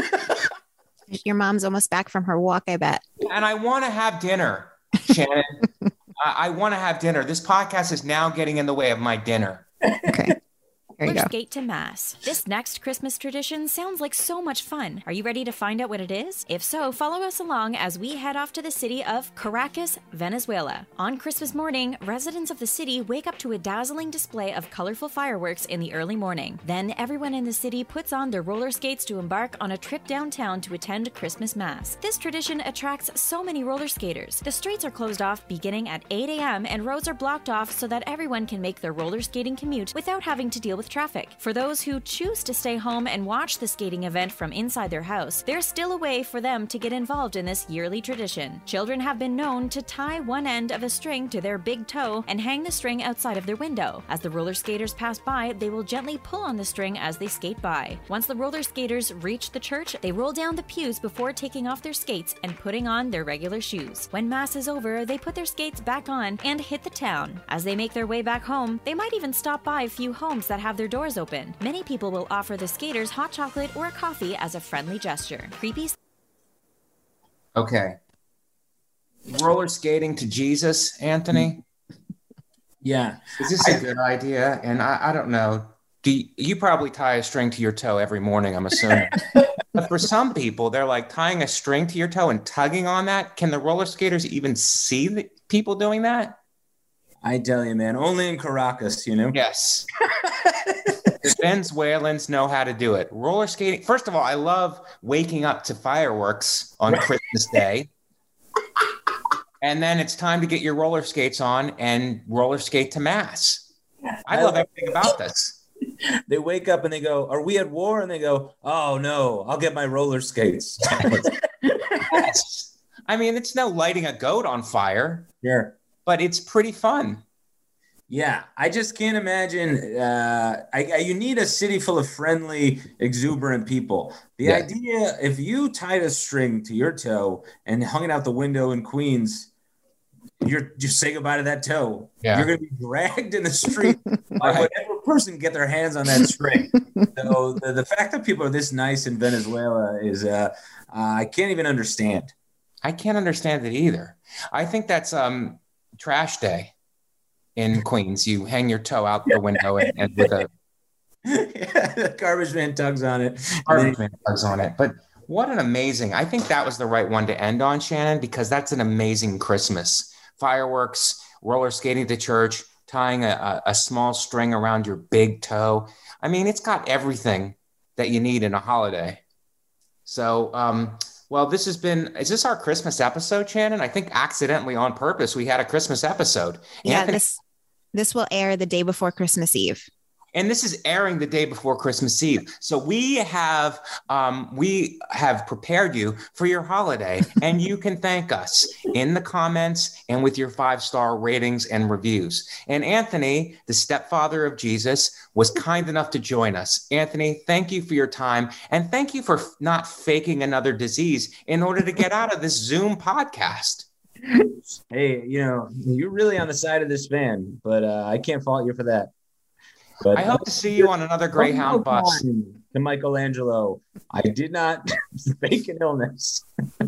Your mom's almost back from her walk, I bet. And I want to have dinner, Shannon. I want to have dinner. This podcast is now getting in the way of my dinner. Okay. There you Roller go. skate to Mass. This next Christmas tradition sounds like so much fun. Are you ready to find out what it is? If so, follow us along as we head off to the city of Caracas, Venezuela. On Christmas morning, residents of the city wake up to a dazzling display of colorful fireworks in the early morning. Then everyone in the city puts on their roller skates to embark on a trip downtown to attend Christmas Mass. This tradition attracts so many roller skaters. The streets are closed off beginning at 8 a.m. and roads are blocked off so that everyone can make their roller skating commute without having to deal with traffic. For those who choose to stay home and watch the skating event from inside their house, there's still a way for them to get involved in this yearly tradition. Children have been known to tie one end of a string to their big toe and hang the string outside of their window. As the roller skaters pass by, they will gently pull on the string as they skate by. Once the roller skaters reach the church, they roll down the pews before taking off their skates and putting on their regular shoes. When Mass is over, they put their skates back on and hit the town. As they make their way back home, they might even stop by a few homes that have their doors open. Many people will offer the skaters hot chocolate or a coffee as a friendly gesture. Creepy. Okay. Roller skating to Jesus, Anthony? Yeah. Is this a good idea? And I don't know. You probably tie a string to your toe every morning, I'm assuming. But for some people, they're like tying a string to your toe and tugging on that. Can the roller skaters even see the people doing that? I tell you, man, only in Caracas, you know? Yes. The Venezuelans know how to do it. Roller skating. First of all, I love waking up to fireworks on Christmas Day. And then it's time to get your roller skates on and roller skate to Mass. I love everything about this. They wake up and they go, "Are we at war?" And they go, "Oh, no, I'll get my roller skates." Yes. I mean, it's no lighting a goat on fire. Sure. But it's pretty fun. Yeah, I just can't imagine. You need a city full of friendly, exuberant people. The idea, if you tied a string to your toe and hung it out the window in Queens, you're just say goodbye to that toe. Yeah. You're going to be dragged in the street by whatever person can get their hands on that string. So the fact that people are this nice in Venezuela is, I can't even understand. I can't understand it either. I think that's trash day. In Queens, you hang your toe out the window and with a the garbage man tugs on it. But what an amazing, I think that was the right one to end on, Shannon, because that's an amazing Christmas. Fireworks, roller skating to church, tying a small string around your big toe. I mean, it's got everything that you need in a holiday. So, well, is this our Christmas episode, Shannon? I think accidentally on purpose, we had a Christmas episode. Yeah, Anthony, this will air the day before Christmas Eve. And this is airing the day before Christmas Eve. So we have prepared you for your holiday, and you can thank us in the comments and with your 5-star ratings and reviews. And Anthony, the stepfather of Jesus, was kind enough to join us. Anthony, thank you for your time, and thank you for not faking another disease in order to get out of this Zoom podcast. Hey, you're really on the side of this fan, but I can't fault you for that. But I hope to see you on another Greyhound bus. To Michelangelo, I did not fake an illness.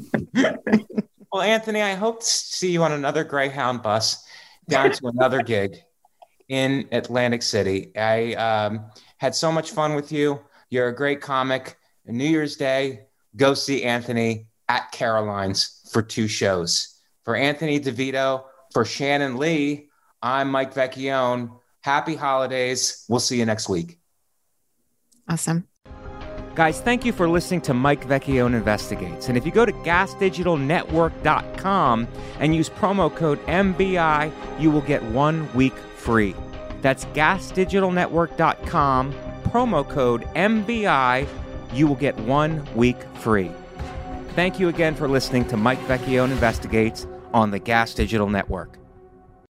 Well, Anthony, I hope to see you on another Greyhound bus down to another gig in Atlantic City. I had so much fun with you. You're a great comic. New Year's Day, go see Anthony at Caroline's for 2 shows. For Anthony DeVito, for Shannon Lee, I'm Mike Vecchione. Happy holidays. We'll see you next week. Awesome. Guys, thank you for listening to Mike Vecchione Investigates. And if you go to gasdigitalnetwork.com and use promo code MBI, you will get 1 week free. That's gasdigitalnetwork.com, promo code MBI, you will get 1 week free. Thank you again for listening to Mike Vecchione Investigates on the Gas Digital Network.